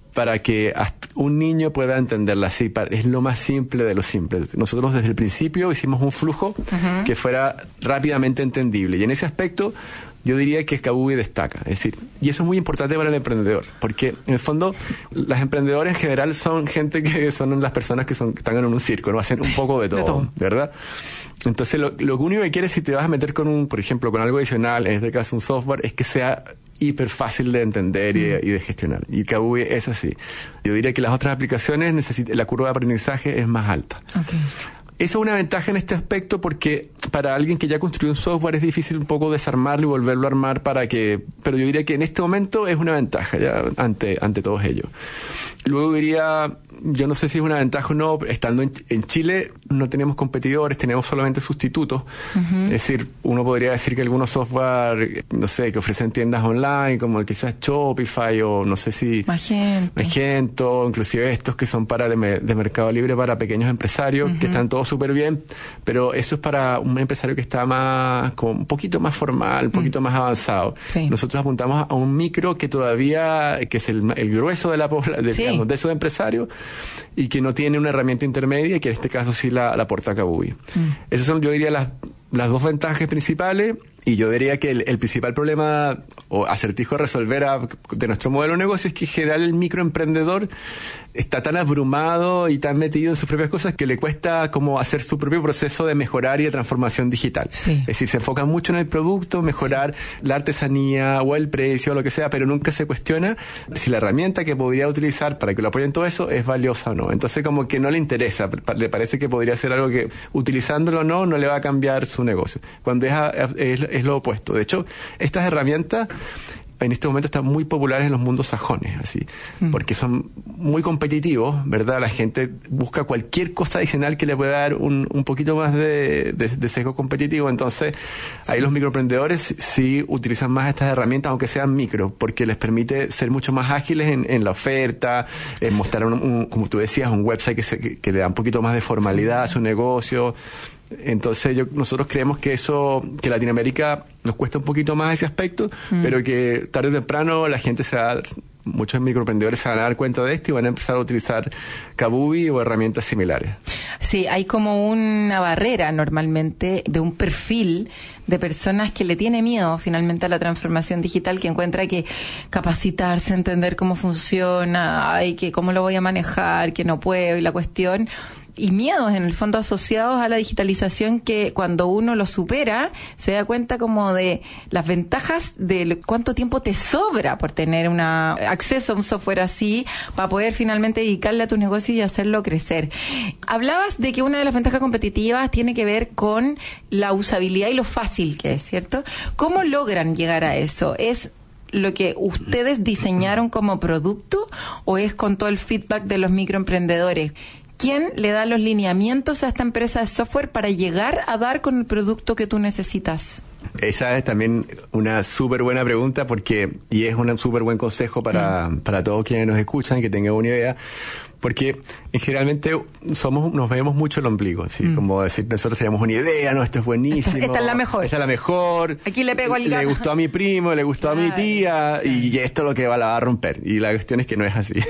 para que hasta un niño pueda entenderla así. Es lo más simple de lo simple. Nosotros desde el principio hicimos un flujo uh-huh. que fuera rápidamente entendible. Y en ese aspecto yo diría que Kabubi destaca. Es decir, y eso es muy importante para el emprendedor, porque en el fondo las emprendedoras en general son gente que son las personas que, son, que están en un circo, ¿no? Hacen un poco de todo, de todo. ¿verdad? Entonces lo, lo único que quieres si te vas a meter con un, por ejemplo, con algo adicional, en este caso un software, es que sea hiper fácil de entender y, mm. y de gestionar. Y Kabubi es así. Yo diría que las otras aplicaciones necesita, la curva de aprendizaje es más alta. Okay. Esa es una ventaja en este aspecto porque para alguien que ya construyó un software es difícil un poco desarmarlo y volverlo a armar para que... Pero yo diría que en este momento es una ventaja ya ante, ante todos ellos. Luego diría, yo no sé si es una ventaja o no, estando en, en Chile no tenemos competidores, tenemos solamente sustitutos. Uh-huh. Es decir, uno podría decir que algunos software, no sé, que ofrecen tiendas online, como quizás Shopify o no sé si... Magento. Magento, inclusive estos que son para de, de Mercado Libre para pequeños empresarios, uh-huh. que están todos súper bien, pero eso es para un empresario que está más, como un poquito más formal, un poquito uh-huh. más avanzado. Sí. Nosotros apuntamos a un micro que todavía, que es el, el grueso de la población, de, sí. digamos, de esos empresarios, y que no tiene una herramienta intermedia y que en este caso sí la, la aporta Kabubi. Mm. Esas son, yo diría, las, las dos ventajas principales, y yo diría que el, el principal problema o acertijo a resolver a, de nuestro modelo de negocio es que en general el microemprendedor está tan abrumado y tan metido en sus propias cosas que le cuesta como hacer su propio proceso de mejorar y de transformación digital. Sí. Es decir, se enfoca mucho en el producto, mejorar sí. la artesanía o el precio o lo que sea, pero nunca se cuestiona si la herramienta que podría utilizar para que lo apoyen todo eso es valiosa o no. Entonces como que no le interesa, le parece que podría ser algo que utilizándolo o no, no le va a cambiar su negocio. Cuando es, a, es, es lo opuesto. De hecho, estas herramientas en este momento están muy populares en los mundos sajones, así, mm. porque son muy competitivos, ¿verdad? La gente busca cualquier cosa adicional que le pueda dar un, un poquito más de, de, de sesgo competitivo. Entonces, sí. ahí los microemprendedores sí utilizan más estas herramientas, aunque sean micro, porque les permite ser mucho más ágiles en, en la oferta, en mostrar, un, un, como tú decías, un website que, se, que, que le da un poquito más de formalidad a su negocio. Entonces yo, nosotros creemos que eso, que Latinoamérica nos cuesta un poquito más ese aspecto, mm. pero que tarde o temprano la gente se va, muchos microemprendedores se van a dar cuenta de esto y van a empezar a utilizar Kabubi o herramientas similares. Sí, hay como una barrera normalmente de un perfil de personas que le tiene miedo finalmente a la transformación digital, que encuentra que capacitarse, entender cómo funciona, ay, que cómo lo voy a manejar, que no puedo, y la cuestión... y miedos en el fondo asociados a la digitalización que cuando uno lo supera se da cuenta como de las ventajas de cuánto tiempo te sobra por tener una acceso a un software así para poder finalmente dedicarle a tu negocio y hacerlo crecer. Hablabas de que una de las ventajas competitivas tiene que ver con la usabilidad y lo fácil que es, ¿cierto? ¿Cómo logran llegar a eso? ¿Es lo que ustedes diseñaron como producto o es con todo el feedback de los microemprendedores? ¿Quién le da los lineamientos a esta empresa de software para llegar a dar con el producto que tú necesitas? Esa es también una súper buena pregunta porque y es un súper buen consejo para, mm. para todos quienes nos escuchan, que tengan una idea. Porque generalmente somos, nos vemos mucho el ombligo, ¿sí? Mm. Como decir, nosotros tenemos una idea, no, esto es buenísimo. Esta, esta es la mejor. Esta es la mejor. Aquí le pego al gato. Le gustó a mi primo, le gustó claro. a mi tía, y esto es lo que va, la va a romper. Y la cuestión es que no es así.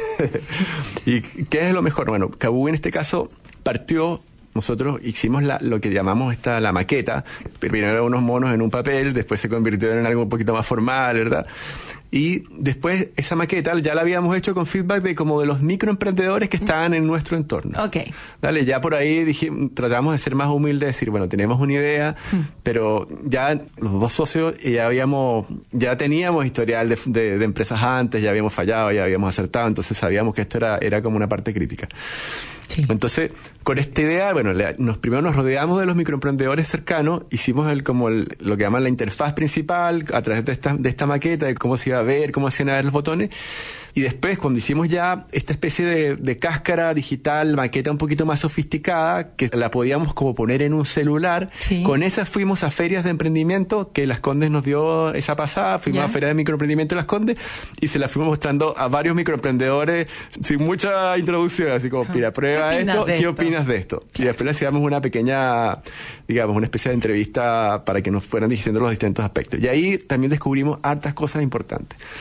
¿Y qué es lo mejor? Bueno, Kabubi en este caso partió... Nosotros hicimos la, lo que llamamos esta la maqueta. Primero eran unos monos en un papel, después se convirtió en algo un poquito más formal, ¿verdad? Y después esa maqueta ya la habíamos hecho con feedback de como de los microemprendedores que estaban en nuestro entorno. Okay. Dale, ya por ahí dije, tratamos de ser más humildes, decir, bueno, tenemos una idea, mm. pero ya los dos socios ya habíamos, ya teníamos historial de, de, de empresas antes, ya habíamos fallado, ya habíamos acertado, entonces sabíamos que esto era, era como una parte crítica. Sí. Entonces, con esta idea, bueno, le, nos primero nos rodeamos de los microemprendedores cercanos, hicimos el como el, lo que llaman la interfaz principal a través de esta, de esta maqueta, de cómo se iba a ver, cómo hacían a ver los botones, y después cuando hicimos ya esta especie de, de cáscara digital, maqueta un poquito más sofisticada, que la podíamos como poner en un celular, sí. con esa fuimos a ferias de emprendimiento, que Las Condes nos dio esa pasada, fuimos ¿Ya? a ferias de microemprendimiento de Las Condes, y se la fuimos mostrando a varios microemprendedores, sin mucha introducción, así como, mira, prueba esto, ¿qué esto? opinas de esto? Claro. Y después le hacíamos una pequeña, digamos, una especie de entrevista para que nos fueran diciendo los distintos aspectos. Y ahí también descubrimos hartas cosas importantes.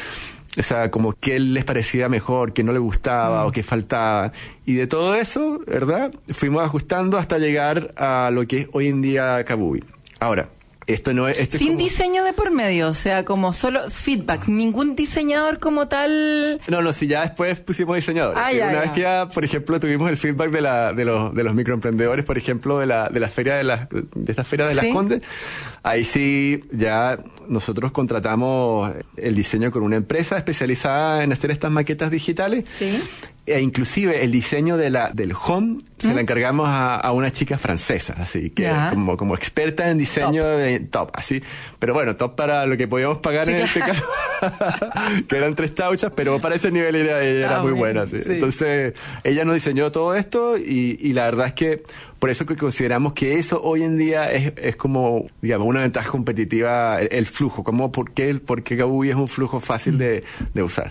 O sea, como qué les parecía mejor, qué no les gustaba mm. o qué faltaba. Y de todo eso, ¿verdad? Fuimos ajustando hasta llegar a lo que es hoy en día Kabubi. Ahora, esto no es... Esto Sin es como... diseño de por medio, o sea, como solo feedbacks, ningún diseñador como tal... No, no, si ya después pusimos diseñadores. Ah, ya, Una ya. vez que ya, por ejemplo, tuvimos el feedback de la de los de los microemprendedores, por ejemplo, de la de la feria de las de esta feria de ¿Sí? Las Condes, ahí sí ya nosotros contratamos el diseño con una empresa especializada en hacer estas maquetas digitales. Sí. E inclusive el diseño de la del home se ¿Mm? la encargamos a, a una chica francesa, así que ya. como como experta en diseño top. de top, así. Pero bueno, top para lo que podíamos pagar sí, en claro. este caso, que eran tres tauchas, pero para ese nivel ella, ella era muy buena. ¿Sí? Sí. Entonces, ella nos diseñó todo esto y, y la verdad es que por eso que consideramos que eso hoy en día es, es como, digamos, una ventaja competitiva, el, el flujo, como por qué, por qué Kabubi es un flujo fácil mm. de, de usar.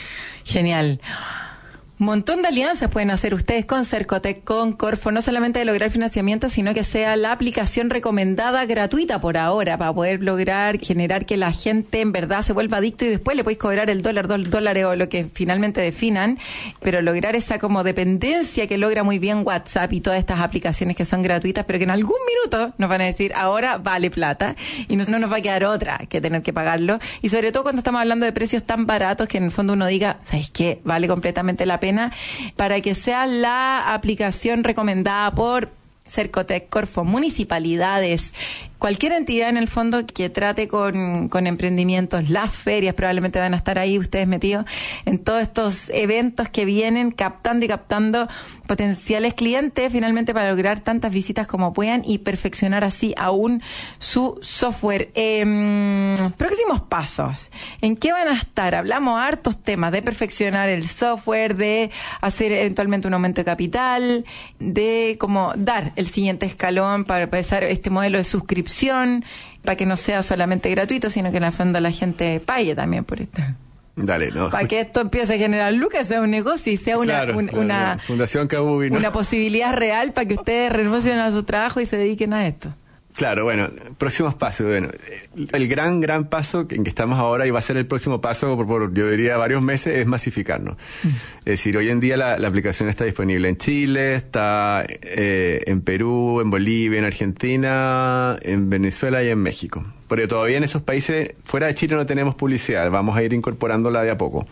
Genial. Montón de alianzas pueden hacer ustedes con Cercotec, con Corfo, no solamente de lograr financiamiento, sino que sea la aplicación recomendada gratuita por ahora, para poder lograr generar que la gente en verdad se vuelva adicto y después le podéis cobrar el dólar, dos dólares o lo que finalmente definan, pero lograr esa como dependencia que logra muy bien WhatsApp y todas estas aplicaciones que son gratuitas, pero que en algún minuto nos van a decir, ahora vale plata, y no, no nos va a quedar otra que tener que pagarlo, y sobre todo cuando estamos hablando de precios tan baratos que en el fondo uno diga, ¿sabes qué? Vale completamente la pena, para que sea la aplicación recomendada por Cercotec, Corfo, municipalidades, cualquier entidad en el fondo que trate con, con emprendimientos. Las ferias probablemente van a estar ahí ustedes metidos en todos estos eventos que vienen captando y captando potenciales clientes finalmente para lograr tantas visitas como puedan y perfeccionar así aún su software. Eh, próximos pasos. ¿En qué van a estar? Hablamos hartos temas de perfeccionar el software, de hacer eventualmente un aumento de capital, de como dar el siguiente escalón para empezar este modelo de suscripción, para que no sea solamente gratuito, sino que en el fondo la gente pague también por esto. Dale, no. Para que esto empiece a generar lucas, sea un negocio y sea una, claro, un, claro, una, Fundación Kabubi, ¿no? Una posibilidad real para que ustedes renuncien a su trabajo y se dediquen a esto. Claro, bueno, próximos pasos. Bueno, el gran, gran paso en que estamos ahora y va a ser el próximo paso por, por yo diría, varios meses es masificarnos. Mm. Es decir, hoy en día la, la aplicación está disponible en Chile, está eh, en Perú, en Bolivia, en Argentina, en Venezuela y en México. Porque todavía en esos países, fuera de Chile, no tenemos publicidad. Vamos a ir incorporándola de a poco.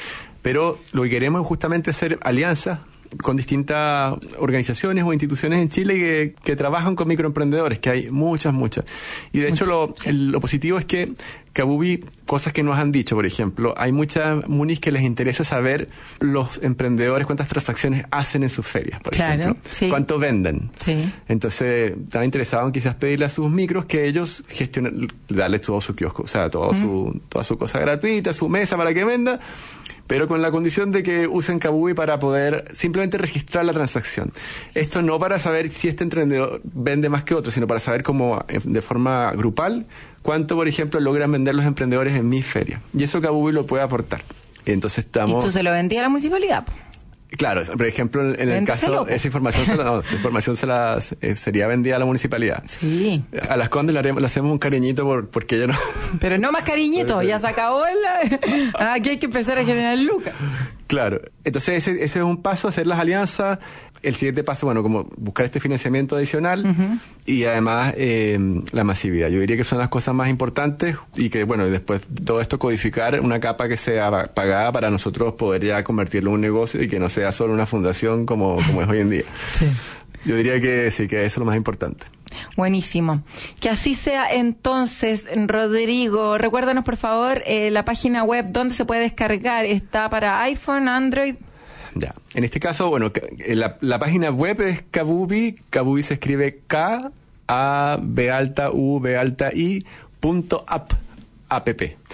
Pero lo que queremos es justamente hacer alianzas con distintas organizaciones o instituciones en Chile que, que trabajan con microemprendedores, que hay muchas, muchas. Y de hecho lo, el, lo positivo es que Kabubi, cosas que nos han dicho, por ejemplo, hay muchas munis que les interesa saber los emprendedores cuántas transacciones hacen en sus ferias, por claro, ejemplo. Sí. Cuánto venden. Sí. Entonces, están interesados en quizás pedirle a sus micros que ellos gestionen, darles todo su kiosco, o sea, todo mm. su, toda su cosa gratuita, su mesa para que venda, pero con la condición de que usen Kabubi para poder simplemente registrar la transacción. Esto no para saber si este emprendedor vende más que otro, sino para saber cómo, de forma grupal, cuánto, por ejemplo, logran vender los emprendedores en mi feria. Y eso Kabubi lo puede aportar. Y entonces estamos... ¿Y esto se lo vendía a la municipalidad? Claro, por ejemplo, en el caso, esa información, se la, no, esa información se la, eh, sería vendida a la municipalidad. Sí. A las Condes le, haremos, le hacemos un cariñito por, porque ella no... Pero no más cariñito, ya se acabó el... Aquí hay que empezar a generar lucas. Claro. Entonces ese, ese es un paso, hacer las alianzas. El siguiente paso, bueno, como buscar este financiamiento adicional uh-huh. y además eh, la masividad. Yo diría que son las cosas más importantes y que, bueno, después todo esto codificar una capa que sea pagada para nosotros poder ya convertirlo en un negocio y que no sea solo una fundación como, como es hoy en día. Sí. Yo diría que sí, que eso es lo más importante. Buenísimo. Que así sea entonces, Rodrigo. Recuérdanos, por favor, eh, la página web donde se puede descargar. ¿Está para iPhone, Android? Ya. En este caso, bueno, la, la página web es Kabubi. Kabubi se escribe K A B alta U B alta I punto app. app.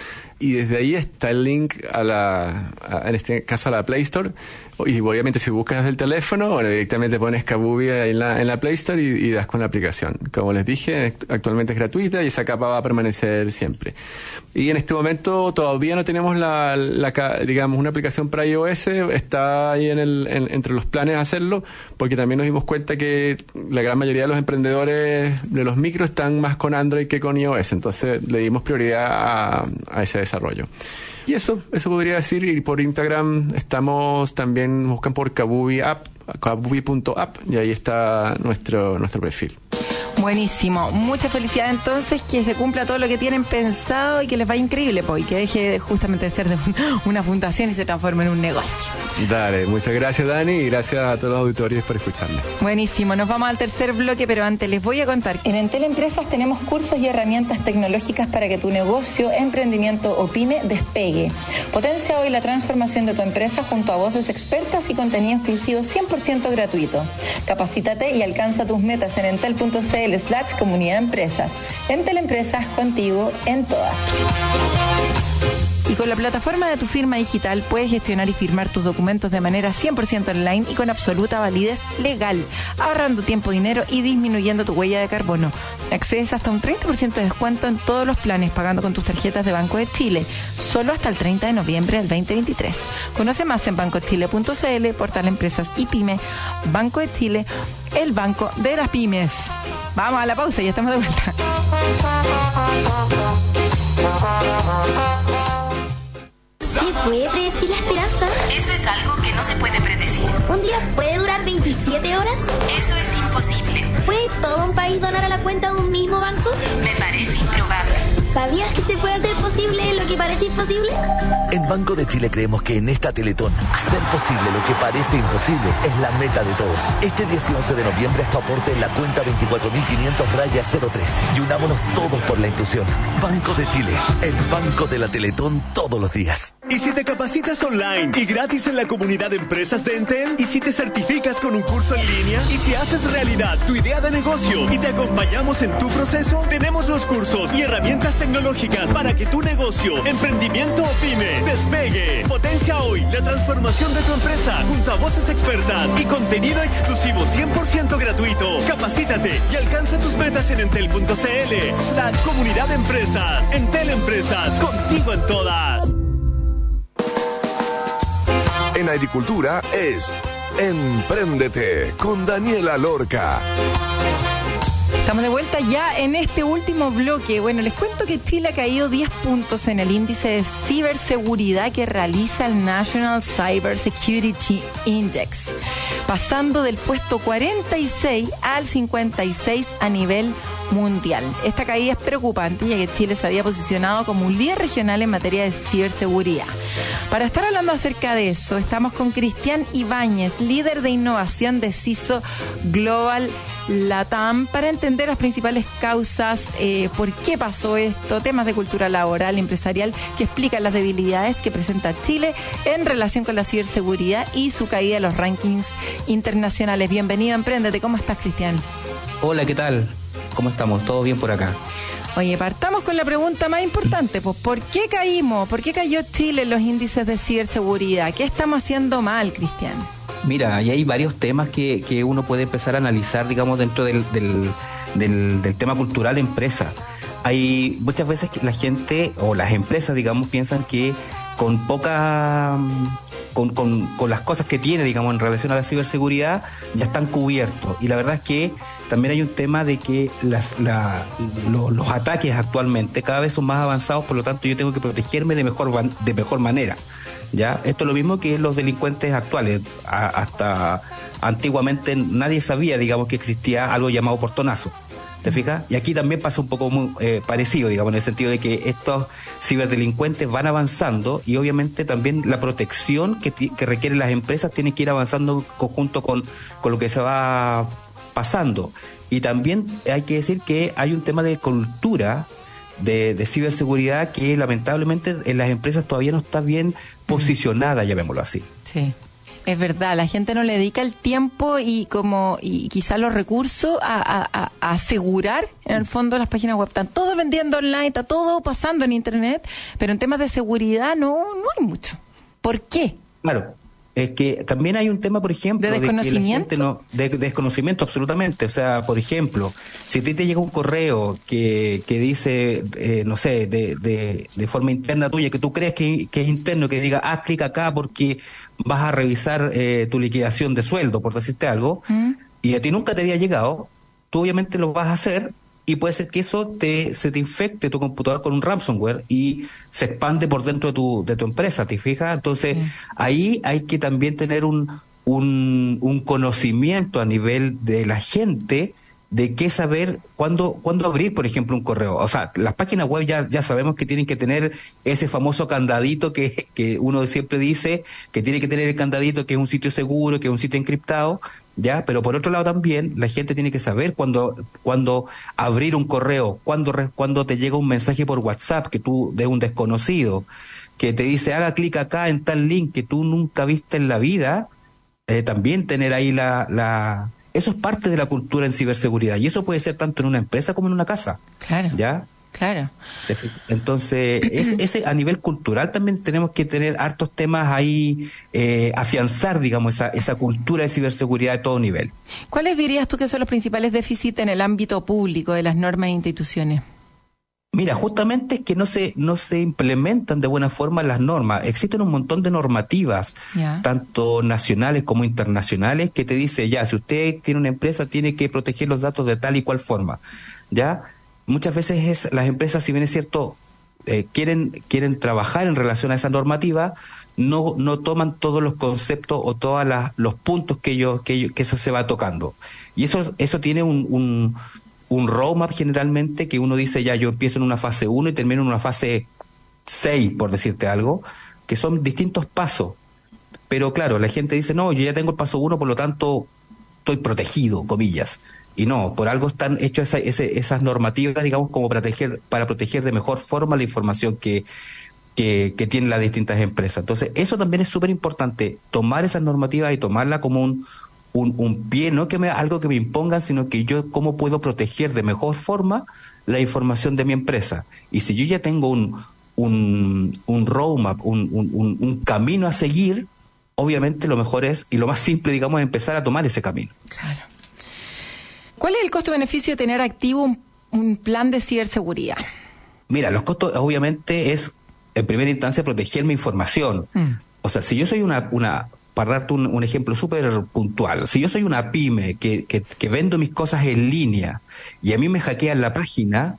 Y desde ahí está el link a la, a, en este caso a la Play Store. Y obviamente si buscas desde el teléfono, bueno, directamente pones Kabubi ahí en la, en la Play Store y, y das con la aplicación. Como les dije, actualmente es gratuita y esa capa va a permanecer siempre. Y en este momento todavía no tenemos la, la digamos, una aplicación para iOS. Está ahí en el, en, entre los planes hacerlo, porque también nos dimos cuenta que la gran mayoría de los emprendedores de los micros están más con Android que con iOS. Entonces le dimos prioridad a, a ese desarrollo. Y eso, eso podría decir. Y por Instagram estamos también, buscan por Kabubi App, kabubi punto app, y ahí está nuestro, nuestro perfil. Buenísimo. Mucha felicidad entonces, que se cumpla todo lo que tienen pensado y que les vaya increíble, pues, y que deje justamente de ser de una fundación y se transforme en un negocio. Dale, muchas gracias, Dani, y gracias a todos los auditores por escucharme. Buenísimo. Nos vamos al tercer bloque, pero antes les voy a contar. En Entel Empresas tenemos cursos y herramientas tecnológicas para que tu negocio, emprendimiento o pyme despegue. Potencia hoy la transformación de tu empresa junto a voces expertas y contenido exclusivo cien por ciento gratuito. Capacítate y alcanza tus metas en entel punto cl slash comunidad empresas. Entel Empresas, contigo en todas. Y con la plataforma de tu firma digital puedes gestionar y firmar tus documentos de manera cien por ciento online y con absoluta validez legal, ahorrando tiempo, dinero y disminuyendo tu huella de carbono. Accedes hasta un treinta por ciento de descuento en todos los planes pagando con tus tarjetas de Banco de Chile, solo hasta el treinta de noviembre del veinte veintitrés. Conoce más en banco chile punto cl, portal Empresas y Pyme. Banco de Chile, el banco de las pymes. Vamos a la pausa, ya estamos de vuelta. ¿Se puede predecir la esperanza? Eso es algo que no se puede predecir. ¿Un día puede durar veintisiete horas? Eso es imposible. ¿Puede todo un país donar a la cuenta de un mismo banco? Me parece improbable. ¿Sabías que se puede hacer posible lo que parece imposible? En Banco de Chile creemos que en esta Teletón, hacer posible lo que parece imposible es la meta de todos. Este diez y once de noviembre haz tu aporte en la cuenta veinticuatro mil quinientos raya cero tres y unámonos todos por la inclusión. Banco de Chile, el banco de la Teletón todos los días. ¿Y si te capacitas online y gratis en la comunidad de empresas de Entel? ¿Y si te certificas con un curso en línea? ¿Y si haces realidad tu idea de negocio y te acompañamos en tu proceso? Tenemos los cursos y herramientas tecnológicas para que tu negocio, emprendimiento o pyme despegue. Potencia hoy la transformación de tu empresa junto a voces expertas y contenido exclusivo cien por ciento gratuito. Capacítate y alcanza tus metas en entel punto cl slash comunidad empresas. Entel Empresas, contigo en todas. En agricultura es Empréndete con Daniela Lorca. Estamos de vuelta ya en este último bloque. Bueno, les cuento que Chile ha caído diez puntos en el índice de ciberseguridad que realiza el National Cyber Security Index, pasando del puesto cuarenta y seis al cincuenta y seis a nivel mundial. Esta caída es preocupante, ya que Chile se había posicionado como un líder regional en materia de ciberseguridad. Para estar hablando acerca de eso, estamos con Cristian Ibáñez, líder de innovación de CISO Global Latam, para entender las principales causas, eh, por qué pasó esto, temas de cultura laboral, empresarial, que explican las debilidades que presenta Chile en relación con la ciberseguridad y su caída en los rankings internacionales. Bienvenido a Emprendete. ¿Cómo estás, Cristian? Hola, ¿qué tal? ¿Cómo estamos? ¿Todo bien por acá? Oye, partamos con la pregunta más importante, pues, ¿por qué caímos? ¿Por qué cayó Chile en los índices de ciberseguridad? ¿Qué estamos haciendo mal, Cristian? Mira, y hay varios temas que, que uno puede empezar a analizar, digamos, dentro del, del, del, del tema cultural de empresa. Hay muchas veces que la gente o las empresas, digamos, piensan que con poca... Con, con, con las cosas que tiene, digamos, en relación a la ciberseguridad, ya están cubiertos. Y la verdad es que también hay un tema de que las, la, lo, los ataques actualmente cada vez son más avanzados, por lo tanto yo tengo que protegerme de mejor, de mejor manera. ¿Ya? Esto es lo mismo que los delincuentes actuales. A, hasta antiguamente nadie sabía, digamos, que existía algo llamado portonazo. ¿Te fijas? Y aquí también pasa un poco muy, eh, parecido, digamos, en el sentido de que estos ciberdelincuentes van avanzando y obviamente también la protección que, que requieren las empresas tiene que ir avanzando conjunto con, con lo que se va pasando. Y también hay que decir que hay un tema de cultura de, de ciberseguridad que lamentablemente en las empresas todavía no está bien posicionada, llamémoslo así. Sí. Es verdad, la gente no le dedica el tiempo y como y quizás los recursos a, a, a asegurar, en el fondo, las páginas web. Están todos vendiendo online, está todo pasando en internet, pero en temas de seguridad no, no hay mucho. ¿Por qué? Claro, es que también hay un tema, por ejemplo, de desconocimiento. De, que la gente no, de, de desconocimiento, absolutamente. O sea, por ejemplo, si a ti te llega un correo que, que dice, eh, no sé, de, de, de forma interna tuya, que tú crees que, que es interno, que diga, haz clic acá porque vas a revisar eh, tu liquidación de sueldo, por decirte algo, ¿Mm? y a ti nunca te había llegado, tú obviamente lo vas a hacer y puede ser que eso te se te infecte tu computador con un ransomware y se expande por dentro de tu de tu empresa, ¿te fijas? Entonces, sí. ahí hay que también tener un, un un conocimiento a nivel de la gente de qué saber cuándo cuándo abrir, por ejemplo, un correo. O sea, las páginas web ya ya sabemos que tienen que tener ese famoso candadito que que uno siempre dice que tiene que tener el candadito, que es un sitio seguro, que es un sitio encriptado, ya. Pero por otro lado también la gente tiene que saber cuándo cuándo abrir un correo, cuándo cuándo te llega un mensaje por WhatsApp que tú de un desconocido que te dice haga clic acá en tal link que tú nunca viste en la vida. Eh, también tener ahí la la Eso es parte de la cultura en ciberseguridad y eso puede ser tanto en una empresa como en una casa. Claro. ¿Ya? Claro. Entonces, es, ese a nivel cultural también tenemos que tener hartos temas ahí, eh, afianzar, digamos, esa, esa cultura de ciberseguridad de todo nivel. ¿Cuáles dirías tú que son los principales déficits en el ámbito público de las normas e instituciones? Mira, justamente es que no se no se implementan de buena forma las normas. Existen un montón de normativas, yeah. tanto nacionales como internacionales, que te dice, ya, si usted tiene una empresa, tiene que proteger los datos de tal y cual forma. Ya, muchas veces es las empresas, si bien es cierto, eh, quieren quieren trabajar en relación a esa normativa, no no toman todos los conceptos o todos los puntos que ellos que ellos, que eso se va tocando. Y eso eso tiene un, un un roadmap generalmente que uno dice, ya, yo empiezo en una fase uno y termino en una fase seis, por decirte algo, que son distintos pasos. Pero claro, la gente dice, no, yo ya tengo el paso uno, por lo tanto estoy protegido, comillas. Y no, por algo están hechas esa, ese, esas normativas, digamos, como para proteger, para proteger de mejor forma la información que, que, que tienen las distintas empresas. Entonces, eso también es súper importante, tomar esas normativas y tomarla como un Un, un pie, no que me, algo que me impongan, sino que yo cómo puedo proteger de mejor forma la información de mi empresa. Y si yo ya tengo un un, un roadmap, un, un, un camino a seguir, obviamente lo mejor es, y lo más simple, digamos, es empezar a tomar ese camino. Claro. ¿Cuál es el costo-beneficio de tener activo un, un plan de ciberseguridad? Mira, los costos obviamente es, en primera instancia, proteger mi información. Mm. O sea, si yo soy una... una para darte un, un ejemplo súper puntual, si yo soy una pyme que, que, que vendo mis cosas en línea y a mí me hackean la página,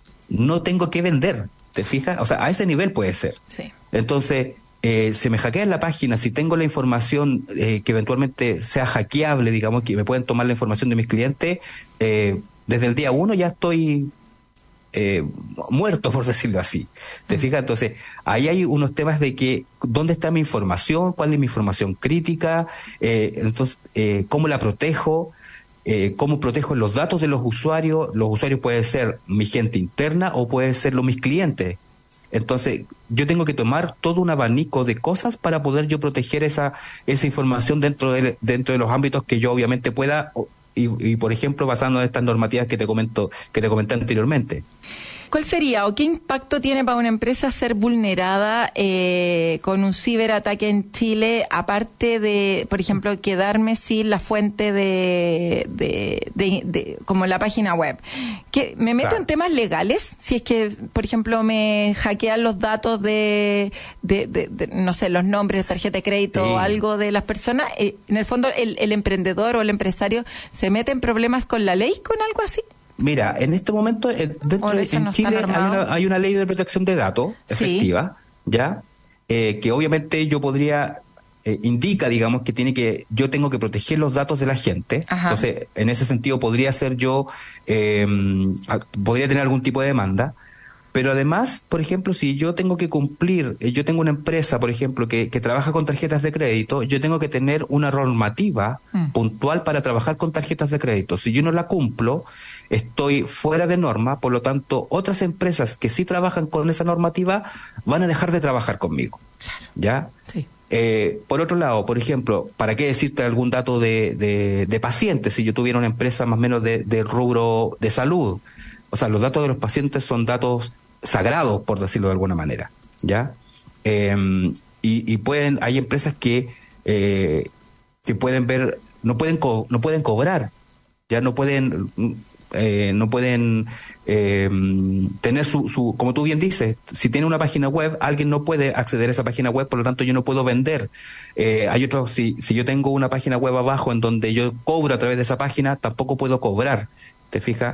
no tengo que vender, ¿te fijas? O sea, a ese nivel puede ser. Sí. Entonces, eh, si me hackean la página, si tengo la información eh, que eventualmente sea hackeable, digamos, que me pueden tomar la información de mis clientes, eh, desde el día uno ya estoy... Eh, muerto, por decirlo así. ¿Te fijas? Entonces, ahí hay unos temas de que, ¿dónde está mi información? ¿Cuál es mi información crítica? Eh, entonces, eh, ¿cómo la protejo? Eh, ¿Cómo protejo los datos de los usuarios? Los usuarios pueden ser mi gente interna o pueden ser los mis clientes. Entonces, yo tengo que tomar todo un abanico de cosas para poder yo proteger esa esa información dentro de, dentro de los ámbitos que yo obviamente pueda... Y, y por ejemplo, basándonos en estas normativas que te comento, que te comenté anteriormente. ¿Cuál sería o qué impacto tiene para una empresa ser vulnerada eh, con un ciberataque en Chile, aparte de, por ejemplo, quedarme sin la fuente de, de, de, de como la página web? ¿Que me meto claro. en temas legales? Si es que, por ejemplo, me hackean los datos de, de, de, de no sé, los nombres, tarjeta de crédito sí. o algo de las personas, eh, en el fondo el, el emprendedor o el empresario se mete en problemas con la ley, con algo así. Mira, en este momento, eh, dentro de, en no Chile hay una, hay una ley de protección de datos efectiva, sí. ¿ya? Eh, que obviamente yo podría, eh, indica, digamos, que tiene que, yo tengo que proteger los datos de la gente. Ajá. Entonces, en ese sentido podría ser yo, eh, podría tener algún tipo de demanda. Pero además, por ejemplo, si yo tengo que cumplir, yo tengo una empresa, por ejemplo, que, que trabaja con tarjetas de crédito, yo tengo que tener una normativa mm. puntual para trabajar con tarjetas de crédito. Si yo no la cumplo, estoy fuera de norma, por lo tanto, otras empresas que sí trabajan con esa normativa van a dejar de trabajar conmigo. Claro. ¿Ya? Sí. Eh, por otro lado, por ejemplo, ¿para qué decirte algún dato de, de, de pacientes? Si yo tuviera una empresa más o menos de, de rubro de salud, o sea, los datos de los pacientes son datos sagrados, por decirlo de alguna manera, ¿ya? Eh, y, y pueden, hay empresas que eh, que pueden ver, no pueden co- no pueden cobrar, ya no pueden eh, no pueden eh, tener su, su, como tú bien dices, si tiene una página web, alguien no puede acceder a esa página web, por lo tanto yo no puedo vender. Eh, hay otros, si, si yo tengo una página web abajo en donde yo cobro a través de esa página, tampoco puedo cobrar, ¿te fijas?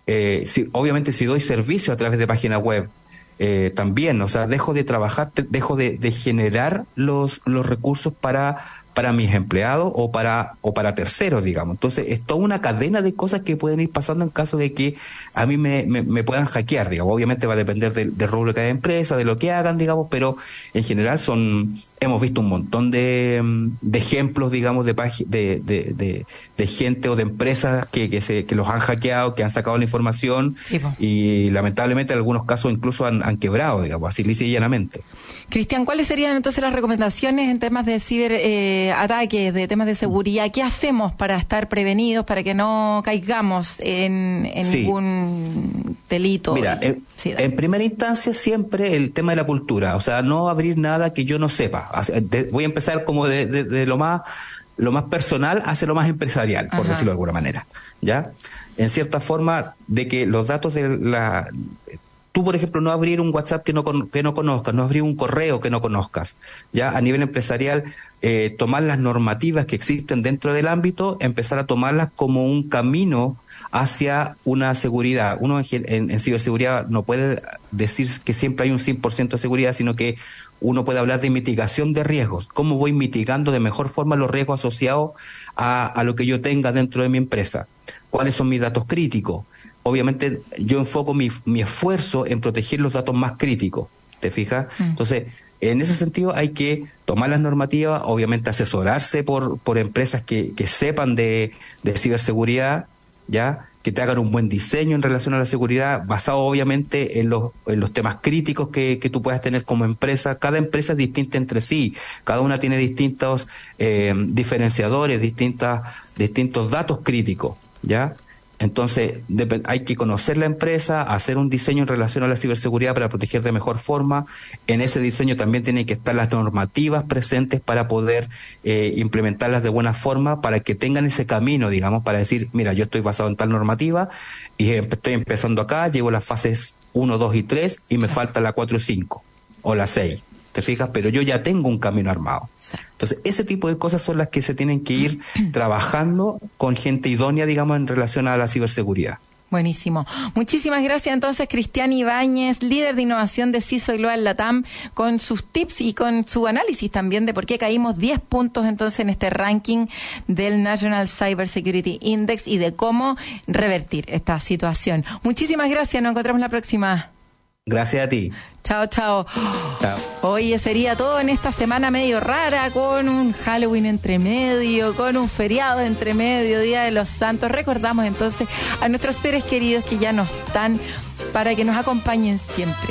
eh, si, obviamente si doy servicio a través de página web, eh, también, o sea, dejo de trabajar, te, dejo de, de generar los, los recursos para para mis empleados o para o para terceros, digamos. Entonces, es toda una cadena de cosas que pueden ir pasando en caso de que a mí me, me, me puedan hackear, digamos. Obviamente va a depender del, del rubro de cada empresa, de lo que hagan, digamos, pero en general son hemos visto un montón de, de ejemplos, digamos, de, de, de, de, de gente o de empresas que, que, se, que los han hackeado, que han sacado la información, sí, y lamentablemente en algunos casos incluso han, han quebrado, digamos, así lisa y llanamente. Cristian, ¿cuáles serían entonces las recomendaciones en temas de ciberataques, eh, de temas de seguridad? ¿Qué hacemos para estar prevenidos, para que no caigamos en, en sí. ningún delito? Mira, en, sí, en primera instancia siempre el tema de la cultura, o sea, no abrir nada que yo no sepa. Voy a empezar como de, de, de lo más lo más personal hacia lo más empresarial, por Ajá. decirlo de alguna manera, ¿ya? En cierta forma, de que los datos de la... Tú, por ejemplo, no abrir un WhatsApp que no que no conozcas, no abrir un correo que no conozcas, ¿ya? A nivel empresarial, eh, tomar las normativas que existen dentro del ámbito, empezar a tomarlas como un camino hacia una seguridad. Uno en, en, en ciberseguridad no puede decir que siempre hay un cien por ciento de seguridad, sino que uno puede hablar de mitigación de riesgos. ¿Cómo voy mitigando de mejor forma los riesgos asociados a, a lo que yo tenga dentro de mi empresa? ¿Cuáles son mis datos críticos? Obviamente yo enfoco mi, mi esfuerzo en proteger los datos más críticos, ¿te fijas? Mm. Entonces, en ese sentido hay que tomar las normativas, obviamente asesorarse por, por empresas que, que sepan de, de ciberseguridad, ¿ya? Que te hagan un buen diseño en relación a la seguridad, basado obviamente en los, en los temas críticos que, que tú puedas tener como empresa. Cada empresa es distinta entre sí, cada una tiene distintos eh, diferenciadores, distintas, distintos datos críticos, ¿ya? Entonces, hay que conocer la empresa, hacer un diseño en relación a la ciberseguridad para proteger de mejor forma. En ese diseño también tienen que estar las normativas presentes para poder eh, implementarlas de buena forma, para que tengan ese camino, digamos, para decir, mira, yo estoy basado en tal normativa y estoy empezando acá, llevo las fases uno, dos y tres y me falta la cuatro y cinco o la seis. ¿Te fijas? Pero yo ya tengo un camino armado. Entonces, ese tipo de cosas son las que se tienen que ir trabajando con gente idónea, digamos, en relación a la ciberseguridad. Buenísimo. Muchísimas gracias entonces, Cristian Ibáñez, líder de innovación de CISO Global Latam, con sus tips y con su análisis también de por qué caímos diez puntos entonces en este ranking del National Cyber Security Index y de cómo revertir esta situación. Muchísimas gracias, nos encontramos la próxima. Gracias a ti. Chao, chao. Chao. Oye, sería todo en esta semana medio rara, con un Halloween entre medio, con un feriado entre medio, Día de los Santos. Recordamos entonces a nuestros seres queridos que ya no están, para que nos acompañen siempre.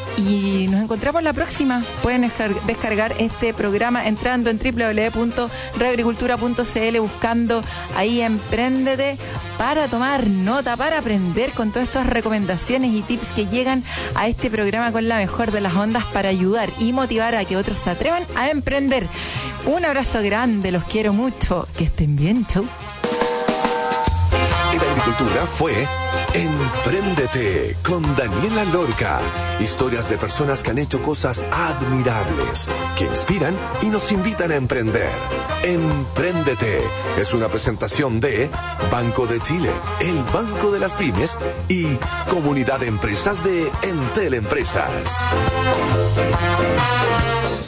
Y nos encontramos la próxima. Pueden descargar este programa entrando en doble u doble u doble u punto radio agricultura punto c l, buscando ahí Empréndete, para tomar nota, para aprender con todas estas recomendaciones y tips que llegan a este programa con la mejor de las ondas, para ayudar y motivar a que otros se atrevan a emprender. Un abrazo grande, los quiero mucho. Que estén bien, chau. En Agricultura fue Empréndete con Daniela Lorca. Historias de personas que han hecho cosas admirables, que inspiran y nos invitan a emprender. Empréndete es una presentación de Banco de Chile, el Banco de las Pymes, y Comunidad de Empresas de Entel Empresas.